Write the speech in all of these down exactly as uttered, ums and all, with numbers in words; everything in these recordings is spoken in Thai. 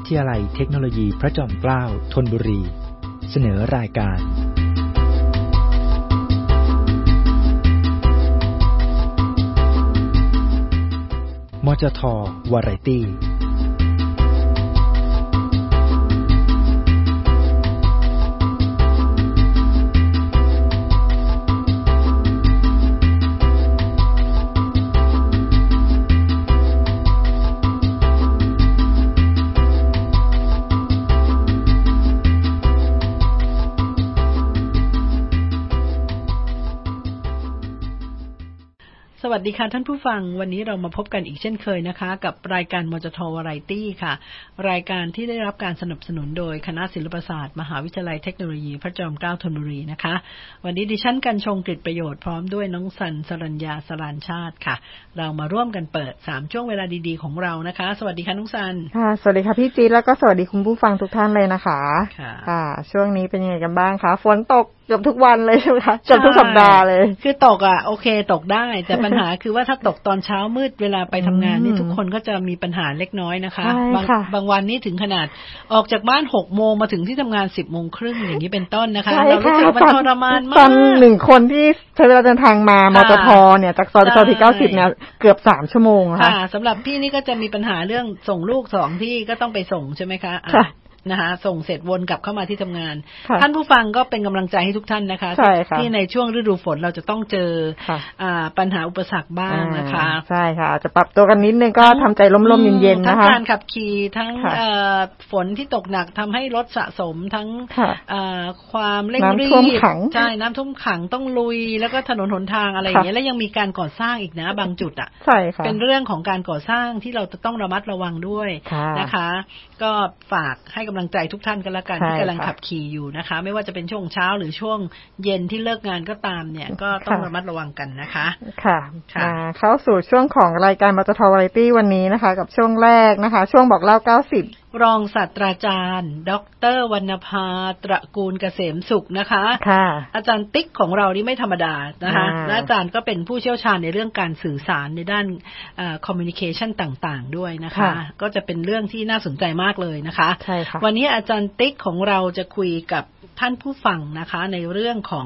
ทยาลัยเทคโนโลยีพระจอมเกล้าธนบุรีเสนอรายการมจท.วาไรตี้สวัสดีค่ะท่านผู้ฟังวันนี้เรามาพบกันอีกเช่นเคยนะคะกับรายการมจท.วาไรตี้ค่ะรายการที่ได้รับการสนับสนุนโดยคณะศิลปศาสตร์มหาวิทยาลัยเทคโนโลยีพระจอมเกล้าธนบุรีนะคะวันนี้ดิฉันกันชงกฤษประโยชน์พร้อมด้วยน้องสันสรัญญาสรานชาติค่ะเรามาร่วมกันเปิดสามช่วงเวลาดีๆของเรานะคะสวัสดีค่ะน้องสันค่ะสวัสดีค่ะพี่จี๊ดแล้วก็สวัสดีคุณผู้ฟังทุกท่านเลยนะคะค่ะค่ะช่วงนี้เป็นยังไงกันบ้างคะฝนตกเกือบทุกวันเลยใช่ไหมคะเกือบทุกสัปดาห์เลยคือตกอ่ะโอเคตกได้แต่ปัญหาคือว่าถ้าตกตอนเช้ามืดเวลาไปทำงานนี่ทุกคนก็จะมีปัญหาเล็กน้อยนะคะบางบางวันนี่ถึงขนาดออกจากบ้านหกโมงมาถึงที่ทำงานสิบโมงครึ่งอย่างนี้เป็นต้นนะคะเรารู้สึกมันทรมานมากตอนหนึ่งคนที่ใช้เวลาเดินทางมามจท.เนี่ยจากซอยไปซอยที่เก้าสิบเนี่ยเกือบสามชั่วโมงค่ะสำหรับพี่นี่ก็จะมีปัญหาเรื่องส่งลูกสองที่ก็ต้องไปส่งใช่ไหมคะนะคะส่งเสร็จวนกลับเข้ามาที่ทำงานท่านผู้ฟังก็เป็นกำลังใจให้ทุกท่านนะคะที่ในช่วงฤดูฝนเราจะต้องเจอปัญหาอุปสรรคบ้างนะคะใช่ค่ะจะปรับตัวกันนิดนึงก็ทำใจร่มๆเย็นๆนะคะทั้งการขับขี่ทั้งฝนที่ตกหนักทำให้รถสะสมทั้งความเร่งรีบใช่น้ำท่วมขังต้องลุยแล้วก็ถนนหนทางอะไรอย่างเงี้ยแล้วยังมีการก่อสร้างอีกนะบางจุดอ่ะเป็นเรื่องของการก่อสร้างที่เราจะต้องระมัดระวังด้วยนะคะก็ฝากให้กำลังใจทุกท่านกันละกันที่กำลังขับขี่อยู่นะคะไม่ว่าจะเป็นช่วงเช้าหรือช่วงเย็นที่เลิกงานก็ตามเนี่ยก็ต้องระมัดระวังกันนะคะค่ะเข้าสู่ช่วงของรายการมจท.วาไรตี้วันนี้นะคะกับช่วงแรกนะคะช่วงบอกเล่าเก้าสิบรองศาสตราจารย์ดร.วรรณภาตระกูลเกษมสุขนะคะค่ะอาจารย์ติ๊กของเรานี่ไม่ธรรมดานะคะและอาจารย์ก็เป็นผู้เชี่ยวชาญในเรื่องการสื่อสารในด้านเอ่อ communication ต่างๆด้วยนะคะก็จะเป็นเรื่องที่น่าสนใจมากเลยนะคะใช่ค่ะวันนี้อาจารย์ติ๊กของเราจะคุยกับท่านผู้ฟังนะคะในเรื่องของ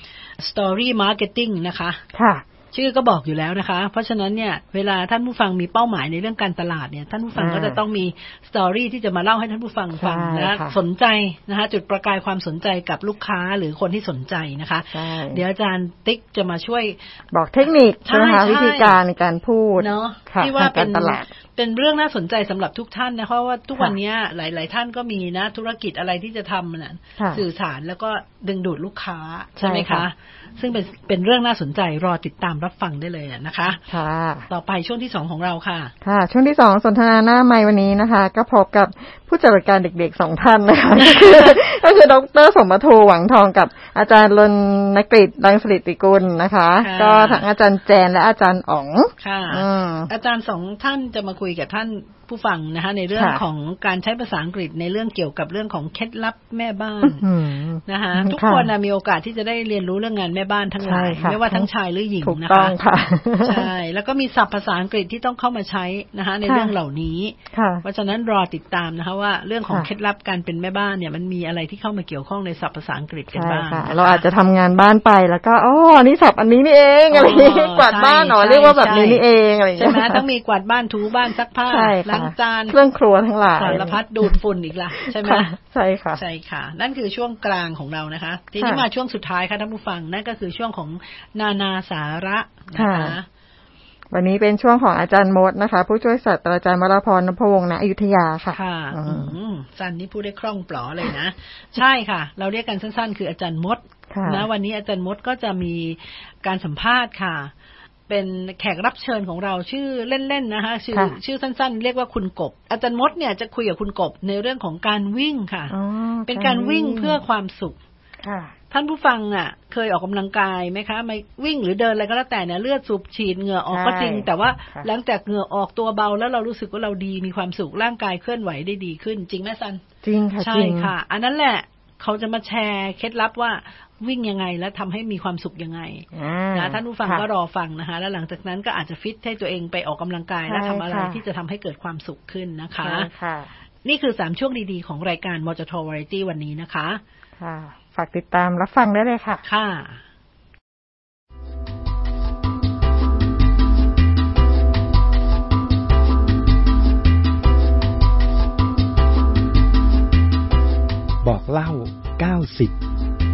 story marketing นะคะค่ะชื่อก็บอกอยู่แล้วนะคะเพราะฉะนั้นเนี่ยเวลาท่านผู้ฟังมีเป้าหมายในเรื่องการตลาดเนี่ยท่านผู้ฟังก็จะต้องมีสตอรี่ที่จะมาเล่าให้ท่านผู้ฟังฟังนะสนใจนะคะจุดประกายความสนใจกับลูกค้าหรือคนที่สนใจนะคะเดี๋ยวอาจารย์ติ๊กจะมาช่วยบอกเทคนิคนะคะวิธีการในการพูดเนาะที่ว่าเป็นเป็นเรื่องน่าสนใจสำหรับทุกท่านนะเพราะว่าทุกวันนี้หลายๆท่านก็มีนะธุรกิจอะไรที่จะทำน่ะสื่อสารแล้วก็ดึงดูดลูกค้าใช่ไหมคะซึ่งเป็นเป็นเรื่องน่าสนใจรอติดตามรับฟังได้เลยนะคะค่ะต่อไปช่วงที่สองของเราค่ะค่ะช่วงที่สองสนทนาหน้าไมค์วันนี้นะคะก็พบกับผู้จัดการเด็กๆสองท่านนะคะก็คือก็คือดร.สมทูหวังทองกับอาจารย์รณกฤษดังสฤษฎิกุลนะคะก็ทั้งอาจารย์แจนและอาจารย์อ๋องค่ะอาจารย์สองท่านจะมาคุยกับท่านผู้ฟังนะคะในเรื่องของการใช้ภาษาอังกฤษในเรื่องเกี่ยวกับเรื่องของเคล็ดลับแม่บ้านนะคะทุกคนมีโอกาสที่จะได้เรียนรู้เรื่องงานแม่บ้านทั้งหลายไม่ว่าทั้งชายหรือหญิงนะคะใช่แล้วก็มีศัพท์ภาษาอังกฤษที่ต้องเข้ามาใช้นะคะในเรื่องเหล่านี้เพราะฉะนั้นรอติดตามนะคะว่าเรื่องของเคล็ดลับการเป็นแม่บ้านเนี่ยมันมีอะไรที่เข้ามาเกี่ยวข้องในศัพท์ภาษาอังกฤษกันบ้างเราอาจจะทำงานบ้านไปแล้วก็อ๋อนี่ศัพท์อันนี้นี่เองอะไรกวาดบ้านหรอเรียกว่าแบบนี้นี่เองอะไรใช่ไหมต้องมีกวาดบ้านถูบ้านซักผ้าล้างจานเครื่องครัวทั้งหลายสารพัดดูดฝุ่นอีกล่ะใช่ไหมใช่ค่ะใช่ค่ะนั่นคือช่วงกลางของเรานะคะทีนี้มาช่วงสุดท้ายค่ะท่านผู้ฟังนั่นก็คือช่วงของนานาสาระนะคะวันนี้เป็นช่วงของอาจารย์มดนะคะผู้ช่วยศาสตราจารย์วราพร นพวงศ์ ณ อยุธยาค่ะค่ะจันนี่พูดได้คล่องปลอเลยนะใช่ค่ะเราเรียกกันสั้นๆคืออาจารย์มดนะวันนี้อาจารย์มดก็จะมีการสัมภาษณ์ค่ะเป็นแขกรับเชิญของเราชื่อเล่นๆนะคะชื่อชื่อสั้นๆเรียกว่าคุณกบอาจารย์มดเนี่ยจะคุยกับคุณกบในเรื่องของการวิ่งค่ะเป็นการวิ่งเพื่อความสุขท่านผู้ฟังอ่ะเคยออกกำลังกายไหมคะไม่วิ่งหรือเดินอะไรก็แล้วแต่เนี่ยเลือดสูบฉีดเหงื่อออกก็จริงแต่ว่าหลังจากเหงื่อออกตัวเบาแล้วเรารู้สึกว่าเราดีมีความสุขร่างกายเคลื่อนไหวได้ดีขึ้นจริงไหมซันจริงค่ะใช่ค่ะอันนั้นแหละเขาจะมาแชร์เคล็ดลับว่าวิ่งยังไงและทำให้มีความสุขยังไงนะท่านผู้ฟังก็รอฟังนะคะแล้วหลังจากนั้นก็อาจจะฟิตให้ตัวเองไปออกกำลังกายและทำอะไรที่จะทำให้เกิดความสุขขึ้นนะคะนี่คือสามช่วงดีๆของรายการมจท Variety วันนี้นะคะค่ะฝากติดตามรับฟังได้เลยค่ะค่ะบอกเล่าเก้าสิบ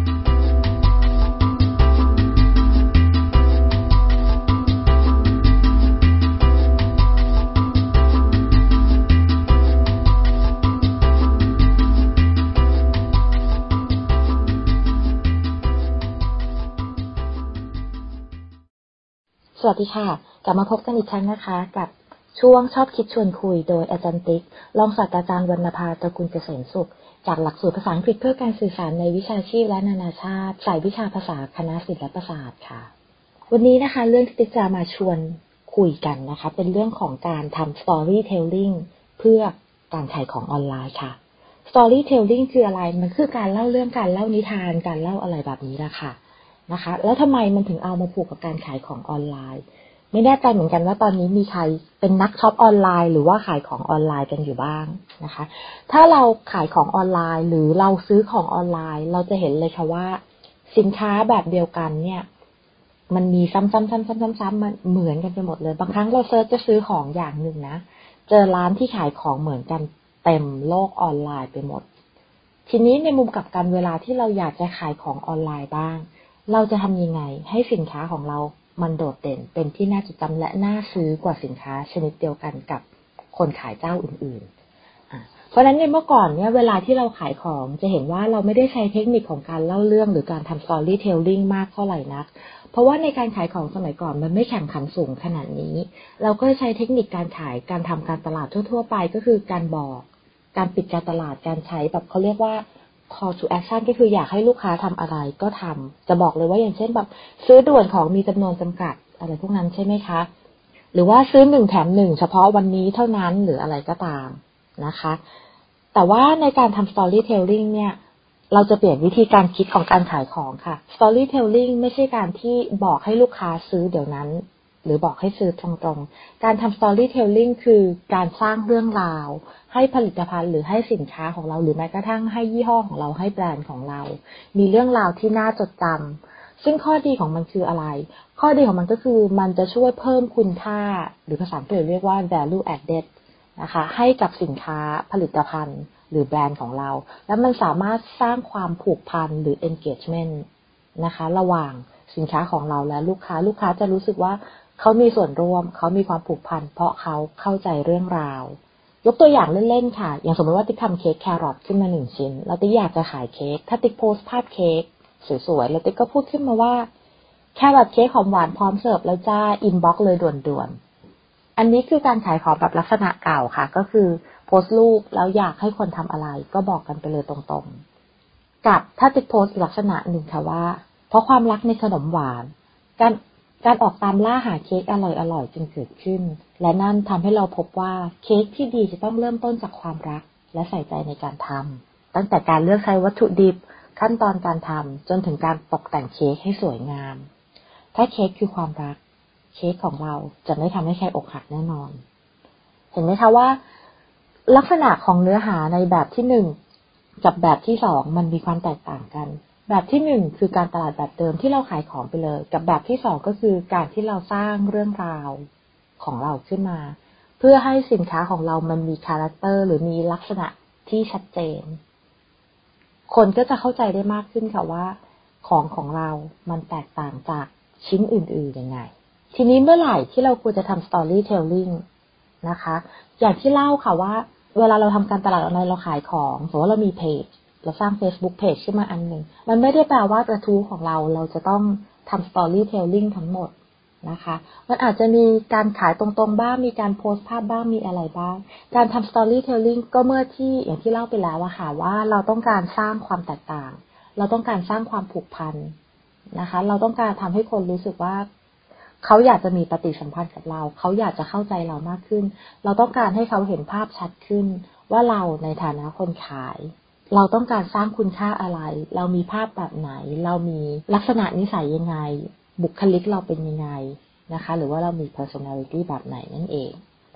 สวัสดีค่ะกลับมาพบกันอีกครั้งนะคะกับช่วงชอบคิดชวนคุยโดยอาจารย์ติ๊กรองศาสตราจารย์วรรณภาตระกูลเกษมสุขจากหลักสูตรภาษาอังกฤษเพื่อการสื่อสารในวิชาชีพและนานาชาติสายวิชาภาษาคณะศิลปศาสตร์ค่ะวันนี้นะคะเรื่องที่ติ๊กจะมาชวนคุยกันนะคะเป็นเรื่องของการทำ storytelling เพื่อการขายของออนไลน์ค่ะ storytelling คืออะไรมันคือการเล่าเรื่องการเล่านิทานการเล่าอะไรแบบนี้ละค่ะนะคะแล้วทำไมมันถึงเอามาผูกกับการขายของออนไลน์ไม่แน่ใจเหมือนกันว่าตอนนี้มีใครเป็นนักช็อปออนไลน์หรือว่าขายของออนไลน์กันอยู่บ้างนะคะถ้าเราขายของออนไลน์หรือเราซื้อของออนไลน์เราจะเห็นเลยค่ะว่าสินค้าแบบเดียวกันเนี่ยมันมีซ้ำๆๆๆๆมันเหมือนกันไปหมดเลยบางครั้งเราเซิร์ชจะซื้อของอย่างหนึ่งนะเจอร้านที่ขายของเหมือนกันเต็มโลกออนไลน์ไปหมดทีนี้ในมุมกลับกันเวลาที่เราอยากจะขายของออนไลน์บ้างเราจะทำยังไงให้สินค้าของเรามันโดดเด่นเป็นที่น่าจดจำและน่าซื้อกว่าสินค้าชนิดเดียวกันกับคนขายเจ้าอื่นๆอ่ะเพราะฉะนั้นในเมื่อก่อนเนี่ยเวลาที่เราขายของจะเห็นว่าเราไม่ได้ใช้เทคนิคของการเล่าเรื่องหรือการทำ storytelling มากเท่าไหร่นักเพราะว่าในการขายของสมัยก่อนมันไม่แข่งขันสูงขนาดนี้เราก็ใช้เทคนิคการขายการทำการตลาดทั่วๆไปก็คือการบอกการปิดการตลาดการใช้แบบเขาเรียกว่าcall to action ก็คืออยากให้ลูกค้าทำอะไรก็ทำจะบอกเลยว่าอย่างเช่นแบบซื้อด่วนของมีจำนวนจำกัดอะไรพวกนั้นใช่ไหมคะหรือว่าซื้อหนึ่งแถมหนึ่งเฉพาะวันนี้เท่านั้นหรืออะไรก็ตามนะคะแต่ว่าในการทำ storytelling เนี่ยเราจะเปลี่ยนวิธีการคิดของการขายของค่ะ storytelling ไม่ใช่การที่บอกให้ลูกค้าซื้อเดี๋ยวนั้นหรือบอกให้ซื้อตรงๆการทำ storytelling คือการสร้างเรื่องราวให้ผลิตภัณฑ์หรือให้สินค้าของเราหรือแม้กระทั่งให้ยี่ห้อของเราให้แบรนด์ของเรามีเรื่องราวที่น่าจดจำซึ่งข้อดีของมันคืออะไรข้อดีของมันก็คือมันจะช่วยเพิ่มคุณค่าหรือภาษาอังกฤษเรียกว่า value added นะคะให้กับสินค้าผลิตภัณฑ์หรือแบรนด์ของเราและมันสามารถสร้างความผูกพันหรือ engagement นะคะระหว่างสินค้าของเราและลูกค้าลูกค้าจะรู้สึกว่าเขามีส่วนร่วมเขามีความผูกพันเพราะเขาเข้าใจเรื่องราวยกตัวอย่างเล่นๆค่ะอย่างสมมติว่าติ๊กทำเค้กแครอทขึ้นมาหนึ่งชิ้นแล้วติ๊กอยากจะขายเค้กถ้าติ๊กโพสต์ภาพเค้กสวยๆแล้วติ๊กก็พูดขึ้นมาว่าแครอทเค้กหอมหวานพร้อมเสิร์ฟแล้วจ้าอินบ็อกซ์เลยด่วนๆอันนี้คือการขายของแบบลักษณะเก่าค่ะก็คือโพสต์รูปแล้วอยากให้คนทำอะไรก็บอกกันไปเลยตรงๆกับถ้าติ๊กโพสต์ลักษณะหนึ่งค่ะว่าเพราะความรักในขนมหวานการการออกตามล่าหาเค้กอร่อยๆจึงเกิดขึ้นและนั่นทำให้เราพบว่าเค้กที่ดีจะต้องเริ่มต้นจากความรักและใส่ใจในการทำตั้งแต่การเลือกใช้วัตถุดิบขั้นตอนการทำจนถึงการตกแต่งเค้กให้สวยงามถ้าเค้กคือความรักเค้กของเราจะไม่ทำให้ใครอกหักแน่นอนเห็นไหมคะว่าลักษณะของเนื้อหาในแบบที่หนึ่งกับแบบที่สองมันมีความแตกต่างกันแบบที่หนึ่งคือการตลาดแบบเดิมที่เราขายของไปเลยกับแบบที่สองก็คือการที่เราสร้างเรื่องราวของเราขึ้นมาเพื่อให้สินค้าของเรามันมีคาแรคเตอร์หรือมีลักษณะที่ชัดเจนคนก็จะเข้าใจได้มากขึ้นค่ะว่าของของเรามันแตกต่างจากชิ้นอื่นๆยังไงทีนี้เมื่อไหร่ที่เราควรจะทำ storytelling นะคะอย่างที่เล่าค่ะว่าเวลาเราทำการตลาดออนไลน์เราขายของสมมติว่าเรามีเพจเราสร้าง Facebook Page ขึ้นมาอันหนึ่งมันไม่ได้แปลว่ากระทู้ของเราเราจะต้องทำ storytelling ทั้งหมดนะคะมันอาจจะมีการขายตรงๆบ้างมีการโพสต์ภาพบ้างมีอะไรบ้างการทำ storytelling ก็เมื่อที่อย่างที่เล่าไปแล้วอะค่ะว่าเราต้องการสร้างความแตกต่างเราต้องการสร้างความผูกพันนะคะเราต้องการทำให้คนรู้สึกว่าเขาอยากจะมีปฏิสัมพันธ์กับเราเขาอยากจะเข้าใจเรามากขึ้นเราต้องการให้เขาเห็นภาพชัดขึ้นว่าเราในฐานะคนขายเราต้องการสร้างคุณค่าอะไรเรามีภาพแบบไหนเรามีลักษณะนิสัยยังไงบุคลิกเราเป็นยังไงนะคะหรือว่าเรามี personality แบบไหนนั่นเอง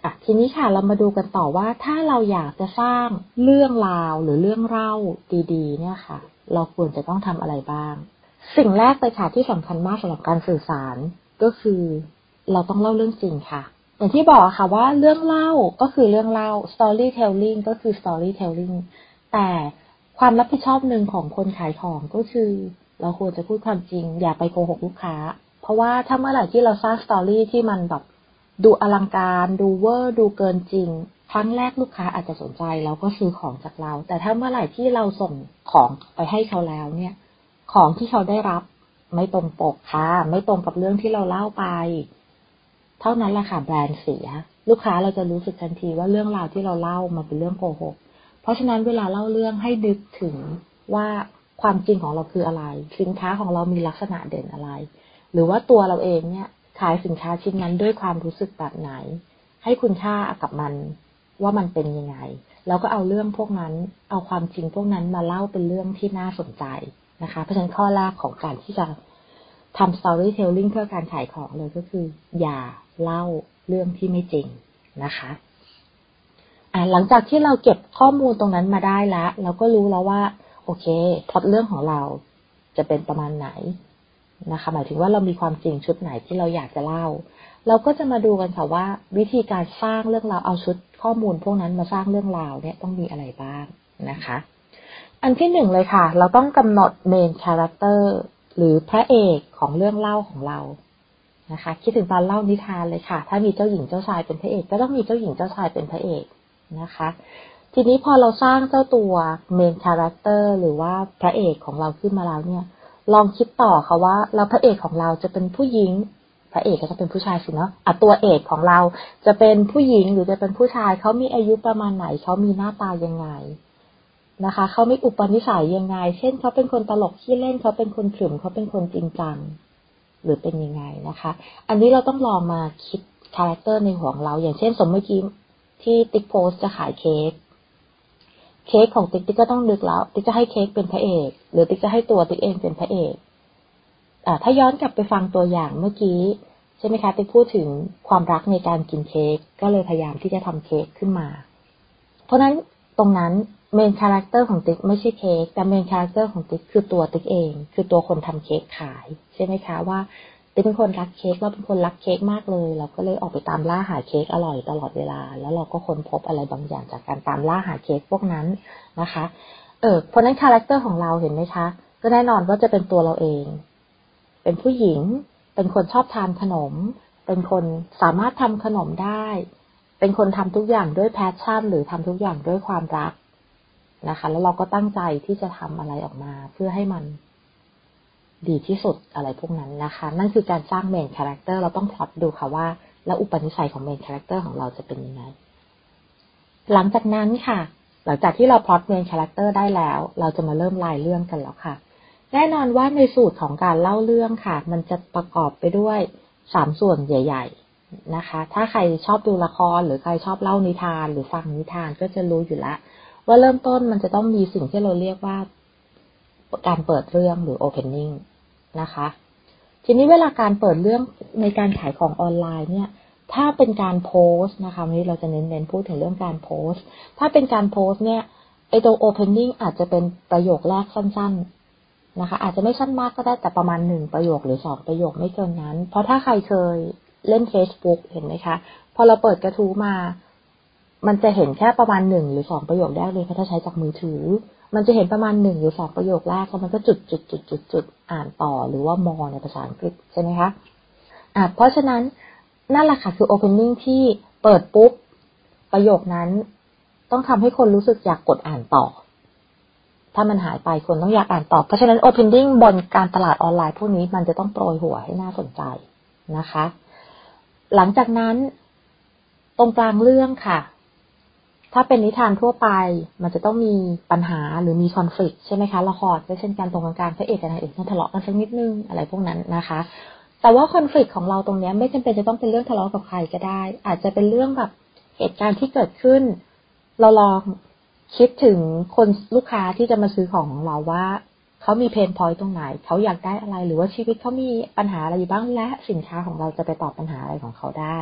อ่ะทีนี้ค่ะเรามาดูกันต่อว่าถ้าเราอยากจะสร้างเรื่องราวหรือเรื่องเล่าดีๆเนี่ยค่ะเราควรจะต้องทำอะไรบ้างสิ่งแรกเลยค่ะที่สำคัญมากสำหรับการสื่อสารก็คือเราต้องเล่าเรื่องจริงค่ะอย่างที่บอกค่ะว่าเรื่องเล่าก็คือเรื่องเล่า storytelling ก็คือ storytelling แต่ความรับผิดชอบหนึ่งของคนขายของก็คือเราควรจะพูดความจริงอย่าไปโกหกลูกค้าเพราะว่าถ้าเมื่อไหร่ที่เราสร้างสตอรี่ที่มันแบบดูอลังการดูเวอร์ดูเกินจริงครั้งแรกลูกค้าอาจจะสนใจแล้วก็ซื้อของจากเราแต่ถ้าเมื่อไหร่ที่เราส่งของไปให้เขาแล้วเนี่ยของที่เขาได้รับไม่ตรงปกค่ะไม่ตรงกับเรื่องที่เราเล่าไปเท่านั้นแหละค่ะแบรนด์เสียลูกค้าเราจะรู้สึกทันทีว่าเรื่องราวที่เราเล่ามันเป็นเรื่องโกหกเพราะฉะนั้นเวลาเล่าเรื่องให้นึกถึงว่าความจริงของเราคืออะไรสินค้าของเรามีลักษณะเด่นอะไรหรือว่าตัวเราเองเนี่ยขายสินค้าชิ้นนั้นด้วยความรู้สึกแบบไหนให้คุณค่ากับมันว่ามันเป็นยังไงแล้วก็เอาเรื่องพวกนั้นเอาความจริงพวกนั้นมาเล่าเป็นเรื่องที่น่าสนใจนะคะเพราะฉะนั้นข้อแรกของการที่จะทำ storytelling เพื่อการขายของเลยก็คืออย่าเล่าเรื่องที่ไม่จริงนะคะอ่าหลังจากที่เราเก็บข้อมูลตรงนั้นมาได้แล้วเราก็รู้แล้วว่าโอเคพล็อตเรื่องของเราจะเป็นประมาณไหนนะคะหมายถึงว่าเรามีความจริงชุดไหนที่เราอยากจะเล่าเราก็จะมาดูกันค่ะว่าวิธีการสร้างเรื่องราวเอาชุดข้อมูลพวกนั้นมาสร้างเรื่องราวเนี่ยต้องมีอะไรบ้างนะคะอันที่หนึ่งเลยค่ะเราต้องกำหนด main character หรือพระเอกของเรื่องเล่าของเรานะคะคิดถึงตอนเล่านิทานเลยค่ะถ้ามีเจ้าหญิงเจ้าชายเป็นพระเอกก็ต้องมีเจ้าหญิงเจ้าชายเป็นพระเอกนะคะทีนี้พอเราสร้างเจ้าตัว main character หรือว่าพระเอกของเราขึ้นมาแล้วเนี่ยลองคิดต่อค่ะว่าเราพระเอกของเราจะเป็นผู้หญิงพระเอกก็จะเป็นผู้ชายสิเนาะอ่ะตัวเอกของเราจะเป็นผู้หญิงหรือจะเป็นผู้ชายเขามีอายุประมาณไหนเขามีหน้าตายังไงนะคะเขามีอุปนิสัยยังไงเช่นเขาเป็นคนตลกขี้เล่นเขาเป็นคนขรึมเขาเป็นคนจริงจังหรือเป็นยังไงนะคะอันนี้เราต้องลองมาคิดคาแรคเตอร์ในหัวของเราอย่างเช่นสมมติที่ติ๊กโพสจะขายเค้กเค้กของติ๊กติ๊กก็ต้องนึกแล้วติ๊กจะให้เค้กเป็นพระเอกหรือติ๊กจะให้ตัวติ๊กเองเป็นพระเอกอ่าถ้าย้อนกลับไปฟังตัวอย่างเมื่อกี้ใช่ไหมคะติ๊กพูดถึงความรักในการกินเค้กก็เลยพยายามที่จะทำเค้กขึ้นมาเพราะนั้นตรงนั้นเมนคาแรคเตอร์ของติ๊กไม่ใช่เค้กแต่เมนคาแรคเตอร์ของติ๊กคือตัวติ๊กเองคือตัวคนทำเค้กขายใช่ไหมคะว่าติ๊กเป็นคนรักเค้กเราเป็นคนรักเค้กมากเลยเราก็เลยออกไปตามล่าหาเค้กอร่อยตลอดเวลาแล้วเราก็ค้นพบอะไรบางอย่างจากการตามล่าหาเค้กพวกนั้นนะคะเออเพราะนั้นคาแรคเตอร์ของเราเห็นไหมคะก็แน่นอนว่าจะเป็นตัวเราเองเป็นผู้หญิงเป็นคนชอบทานขนมเป็นคนสามารถทำขนมได้เป็นคนทำทุกอย่างด้วยแพชชั่นหรือทำทุกอย่างด้วยความรักนะคะแล้วเราก็ตั้งใจที่จะทำอะไรออกมาเพื่อให้มันดีที่สุดอะไรพวกนั้นนะคะนั่นคือการสร้างเมนคาแรคเตอร์เราต้องพล็อตดูค่ะว่าแล้วอุปนิสัยของเมนคาแรคเตอร์ของเราจะเป็นยังไงหลังจากนั้นค่ะหลังจากที่เราพล็อตเมนคาแรคเตอร์ได้แล้วเราจะมาเริ่มรายเรื่องกันแล้วค่ะแน่นอนว่าในสูตรของการเล่าเรื่องค่ะมันจะประกอบไปด้วยสามส่วนใหญ่ๆนะคะถ้าใครชอบดูละครหรือใครชอบเล่านิทานหรือฟังนิทานก็จะรู้อยู่แล้วว่าเริ่มต้นมันจะต้องมีสิ่งที่เราเรียกว่าการเปิดเรื่องหรือ opening นะคะทีนี้เวลาการเปิดเรื่องในการขายของออนไลน์เนี่ยถ้าเป็นการโพสต์นะคะวันนี้เราจะเน้นๆพูดถึงเรื่องการโพสต์ถ้าเป็นการโพสต์เนี่ยไอ้ตัว opening อาจจะเป็นประโยคแรกสั้นๆนะคะอาจจะไม่สั้นมากก็ได้แต่ประมาณหนึ่งประโยคหรือสองประโยคไม่เกินนั้นเพราะถ้าใครเคยเล่น Facebook เห็นไหมคะพอเราเปิดกระทู้มามันจะเห็นแค่ประมาณหนึ่งหรือสองประโยคแรกเลยเพราะถ้าใช้จากมือถือมันจะเห็นประมาณหนึ่งหรือสองประโยคแรกแล้วมันก็จุดจุดจุดจุดจุดอ่านต่อหรือว่ามอในภาษาอังกฤษใช่ไหมคะอ่าเพราะฉะนั้นนั่นแหละค่ะคือ opening ที่เปิดปุ๊บประโยคนั้นต้องทำให้คนรู้สึกอยากกดอ่านต่อถ้ามันหายไปคนต้องอยากอ่านต่อเพราะฉะนั้น opening บนการตลาดออนไลน์พวกนี้มันจะต้องโปรยหัวให้น่าสนใจนะคะหลังจากนั้นตรงกลางเรื่องค่ะถ้าเป็นนิทานทั่วไปมันจะต้องมีปัญหาหรือมีคอนฟลิกต์ใช่ไหมคะละครก็เช่นกันตรงกลางพระเอกกับนางเอกต้องทะเลาะกันสักนิดนึงอะไรพวกนั้นนะคะแต่ว่าคอนฟลิกต์ของเราตรงนี้ไม่จำเป็นจะต้องเป็นเรื่องทะเลาะกับใครก็ได้อาจจะเป็นเรื่องแบบเหตุการณ์ที่เกิดขึ้นเราลองคิดถึงคนลูกค้าที่จะมาซื้อของของเราว่าเขามีเพนพอยต์ตรงไหนเขาอยากได้อะไรหรือว่าชีวิตเขามีปัญหาอะไรอยู่บ้างและสินค้าของเราจะไปตอบปัญหาอะไรของเขาได้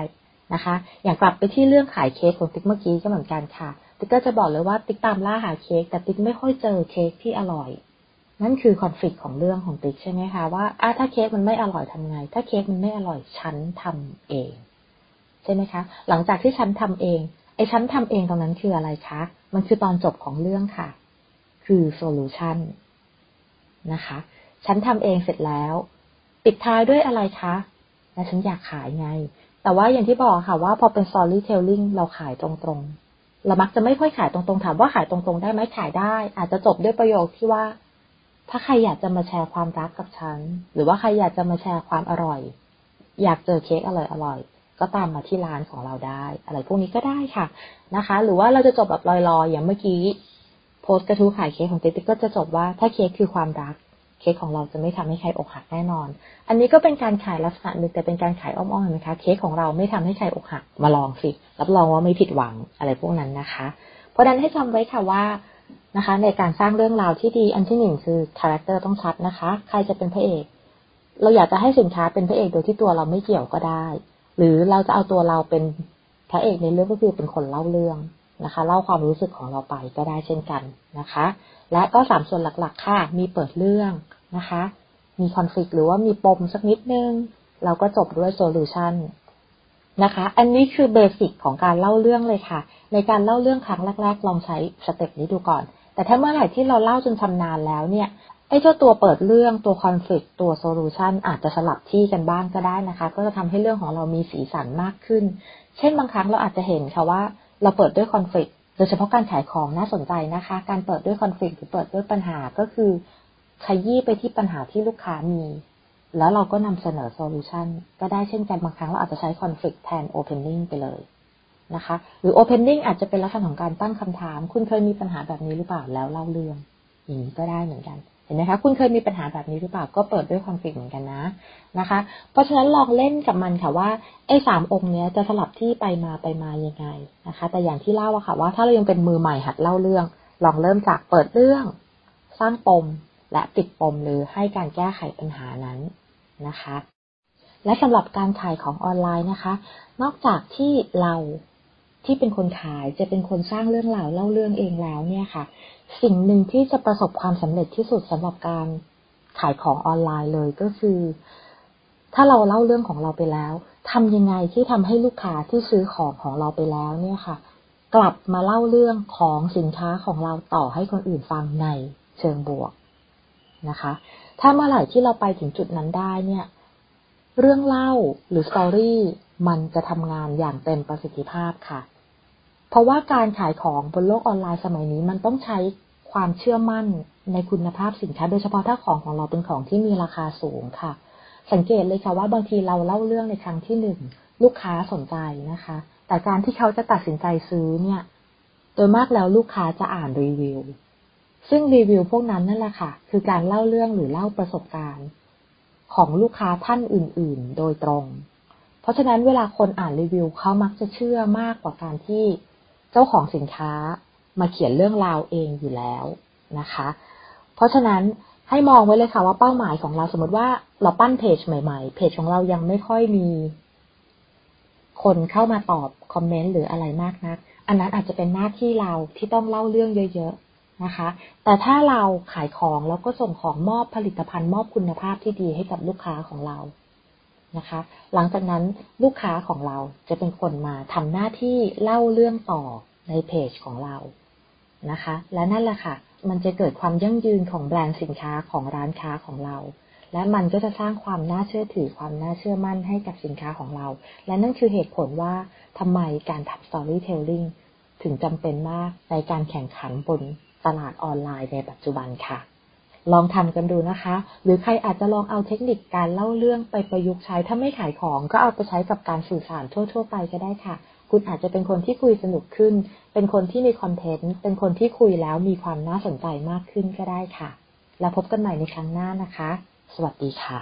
นะคะอย่างกลับไปที่เรื่องขายเค้กของติ๊กเมื่อกี้ก็เหมือนกันค่ะติ๊กก็จะบอกเลยว่าติ๊กตามล่าหาเค้กแต่ติ๊กไม่ค่อยเจอเค้กที่อร่อยนั่นคือคอนฟลิกต์ของเรื่องของติ๊กใช่ไหมคะว่าอ่ะถ้าเค้กมันไม่อร่อยทำไงถ้าเค้กมันไม่อร่อยฉันทำเองใช่ไหมคะหลังจากที่ฉันทำเองไอ้ฉันทำเองตรงนั้นคืออะไรคะมันคือตอนจบของเรื่องค่ะคือโซลูชันนะคะฉันทำเองเสร็จแล้วปิดท้ายด้วยอะไรคะและฉันอยากขายไงแต่ว่าอย่างที่บอกค่ะว่าพอเป็น storytelling เราขายตรงๆเรามักจะไม่ค่อยขายตรงๆถามว่าขายตรงๆได้ไหมขายได้อาจจะจบด้วยประโยคที่ว่าถ้าใครอยากจะมาแชร์ความรักกับฉันหรือว่าใครอยากจะมาแชร์ความอร่อยอยากเจอเค้กอร่อยๆก็ตามมาที่ร้านของเราได้อะไรพวกนี้ก็ได้ค่ะนะคะหรือว่าเราจะจบแบบลอยๆอย่างเมื่อกี้โพสต์กระทู้ขายเค้กของติ๊กก็จะจบว่าถ้าเค้กคือความรักเค้กของเราจะไม่ทำให้ใครอกหักแน่นอนอันนี้ก็เป็นการขายลักษณะหนึ่งแต่เป็นการขายอ้อมๆเห็นไหมคะเค้กของเราไม่ทำให้ใครอกหักมาลองสิรับรองว่าไม่ผิดหวังอะไรพวกนั้นนะคะเพราะฉะนั้นให้จำไว้ค่ะว่านะคะในการสร้างเรื่องราวที่ดีอันที่หนึ่งคือคาแรคเตอร์ต้องชัดนะคะใครจะเป็นพระเอกเราอยากจะให้สินค้าเป็นพระเอกโดยที่ตัวเราไม่เกี่ยวก็ได้หรือเราจะเอาตัวเราเป็นพระเอกในเรื่องก็คือเป็นคนเล่าเรื่องนะคะเล่าความรู้สึกของเราไปก็ได้เช่นกันนะคะและก็สามส่วนหลักๆค่ะมีเปิดเรื่องนะคะมีคอนฟลิกต์หรือว่ามีปมสักนิดนึงเราก็จบด้วยโซลูชันนะคะอันนี้คือเบสิกของการเล่าเรื่องเลยค่ะในการเล่าเรื่องครั้งแรกๆลองใช้สเต็ปนี้ดูก่อนแต่ถ้าเมื่อไหร่ที่เราเล่าจนชำนาญแล้วเนี่ยไอ้เจ้าตัวเปิดเรื่องตัวคอนฟลิกต์ตัวโซลูชันอาจจะสลับที่กันบ้างก็ได้นะคะก็จะทำให้เรื่องของเรามีสีสันมากขึ้นเช่นบางครั้งเราอาจจะเห็นค่ะว่าเราเปิดด้วยคอนฟลิกต์โดยเฉพาะการขายของน่าสนใจนะคะการเปิดด้วยคอนฟลิกต์หรือเปิดด้วยปัญหาก็คือขยี้ไปที่ปัญหาที่ลูกค้ามีแล้วเราก็นำเสนอโซลูชันก็ได้เช่นกันบางครั้งเราอาจจะใช้คอนฟลิกต์แทนโอเพนนิ่งไปเลยนะคะหรือโอเพนนิ่งอาจจะเป็นลักษณะของการตั้งคำถามคุณเคยมีปัญหาแบบนี้หรือเปล่าแล้วเล่าเรื่องอย่างนี้ก็ได้เหมือนกันเห็นไหมคะคุณเคยมีปัญหาแบบนี้หรือเปล่าก็เปิดด้วยคอนฟลิกต์เหมือนกันนะนะคะเพราะฉะนั้นลองเล่นกับมันค่ะว่าไอ้สามองค์นี้จะสลับที่ไปมาไปมายังไงนะคะแต่อย่างที่เล่าอะค่ะว่าถ้าเรายังเป็นมือใหม่หัดเล่าเรื่องลองเริ่มจากเปิดเรื่องสร้างปมและปิดปมหรือให้การแก้ไขปัญหานั้นนะคะและสำหรับการขายของออนไลน์นะคะนอกจากที่เราที่เป็นคนขายจะเป็นคนสร้างเรื่องราวเล่าเรื่องเองแล้วเนี่ยค่ะสิ่งหนึ่งที่จะประสบความสำเร็จที่สุดสำหรับการขายของออนไลน์เลยก็คือถ้าเราเล่าเรื่องของเราไปแล้วทำยังไงที่ทำให้ลูกค้าที่ซื้อของของเราไปแล้วเนี่ยค่ะกลับมาเล่าเรื่องของสินค้าของเราต่อให้คนอื่นฟังในเชิงบวกนะคะถ้าเมื่อไหร่ที่เราไปถึงจุดนั้นได้เนี่ยเรื่องเล่าหรือสตอรี่มันจะทำงานอย่างเต็มประสิทธิภาพค่ะเพราะว่าการขายของบนโลกออนไลน์สมัยนี้มันต้องใช้ความเชื่อมั่นในคุณภาพสินค้าโดยเฉพาะถ้าของของเราเป็นของที่มีราคาสูงค่ะสังเกตเลยค่ะว่าบางทีเราเล่าเรื่องในครั้งที่หนึ่งลูกค้าสนใจนะคะแต่การที่เขาจะตัดสินใจซื้อเนี่ยโดยมากแล้วลูกค้าจะอ่านรีวิวซึ่งรีวิวพวกนั้นนั่นแหละค่ะคือการเล่าเรื่องหรือเล่าประสบการณ์ของลูกค้าท่านอื่นๆโดยตรงเพราะฉะนั้นเวลาคนอ่านรีวิวเขามักจะเชื่อมากกว่าการที่เจ้าของสินค้ามาเขียนเรื่องราวเองอยู่แล้วนะคะเพราะฉะนั้นให้มองไว้เลยค่ะว่าเป้าหมายของเราสมมติว่าเราปั้นเพจใหม่ๆเพจของเรายังไม่ค่อยมีคนเข้ามาตอบคอมเมนต์หรืออะไรมากนักอันนั้นอาจจะเป็นหน้าที่เราที่ต้องเล่าเรื่องเยอะๆนะคะแต่ถ้าเราขายของแล้วก็ส่งของมอบผลิตภัณฑ์มอบคุณภาพที่ดีให้กับลูกค้าของเรานะคะหลังจากนั้นลูกค้าของเราจะเป็นคนมาทำหน้าที่เล่าเรื่องต่อในเพจของเรานะคะและนั่นแหละค่ะมันจะเกิดความยั่งยืนของแบรนด์สินค้าของร้านค้าของเราและมันก็จะสร้างความน่าเชื่อถือความน่าเชื่อมั่นให้กับสินค้าของเราและนั่นคือเหตุผลว่าทำไมการทำ storytelling ถึงจำเป็นมากในการแข่งขันบนตลาดออนไลน์ในปัจจุบันค่ะลองทำกันดูนะคะหรือใครอาจจะลองเอาเทคนิคการเล่าเรื่องไปประยุกต์ใช้ถ้าไม่ขายของก็เอาไปใช้กับการสื่อสารทั่วๆไปก็ได้ค่ะคุณอาจจะเป็นคนที่คุยสนุกขึ้นเป็นคนที่มีคอนเทนต์เป็นคนที่คุยแล้วมีความน่าสนใจมากขึ้นก็ได้ค่ะแล้วพบกันใหม่ในครั้งหน้านะคะสวัสดีค่ะ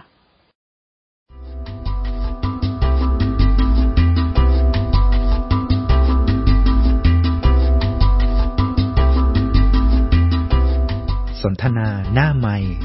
สนทนาหน้าไมค์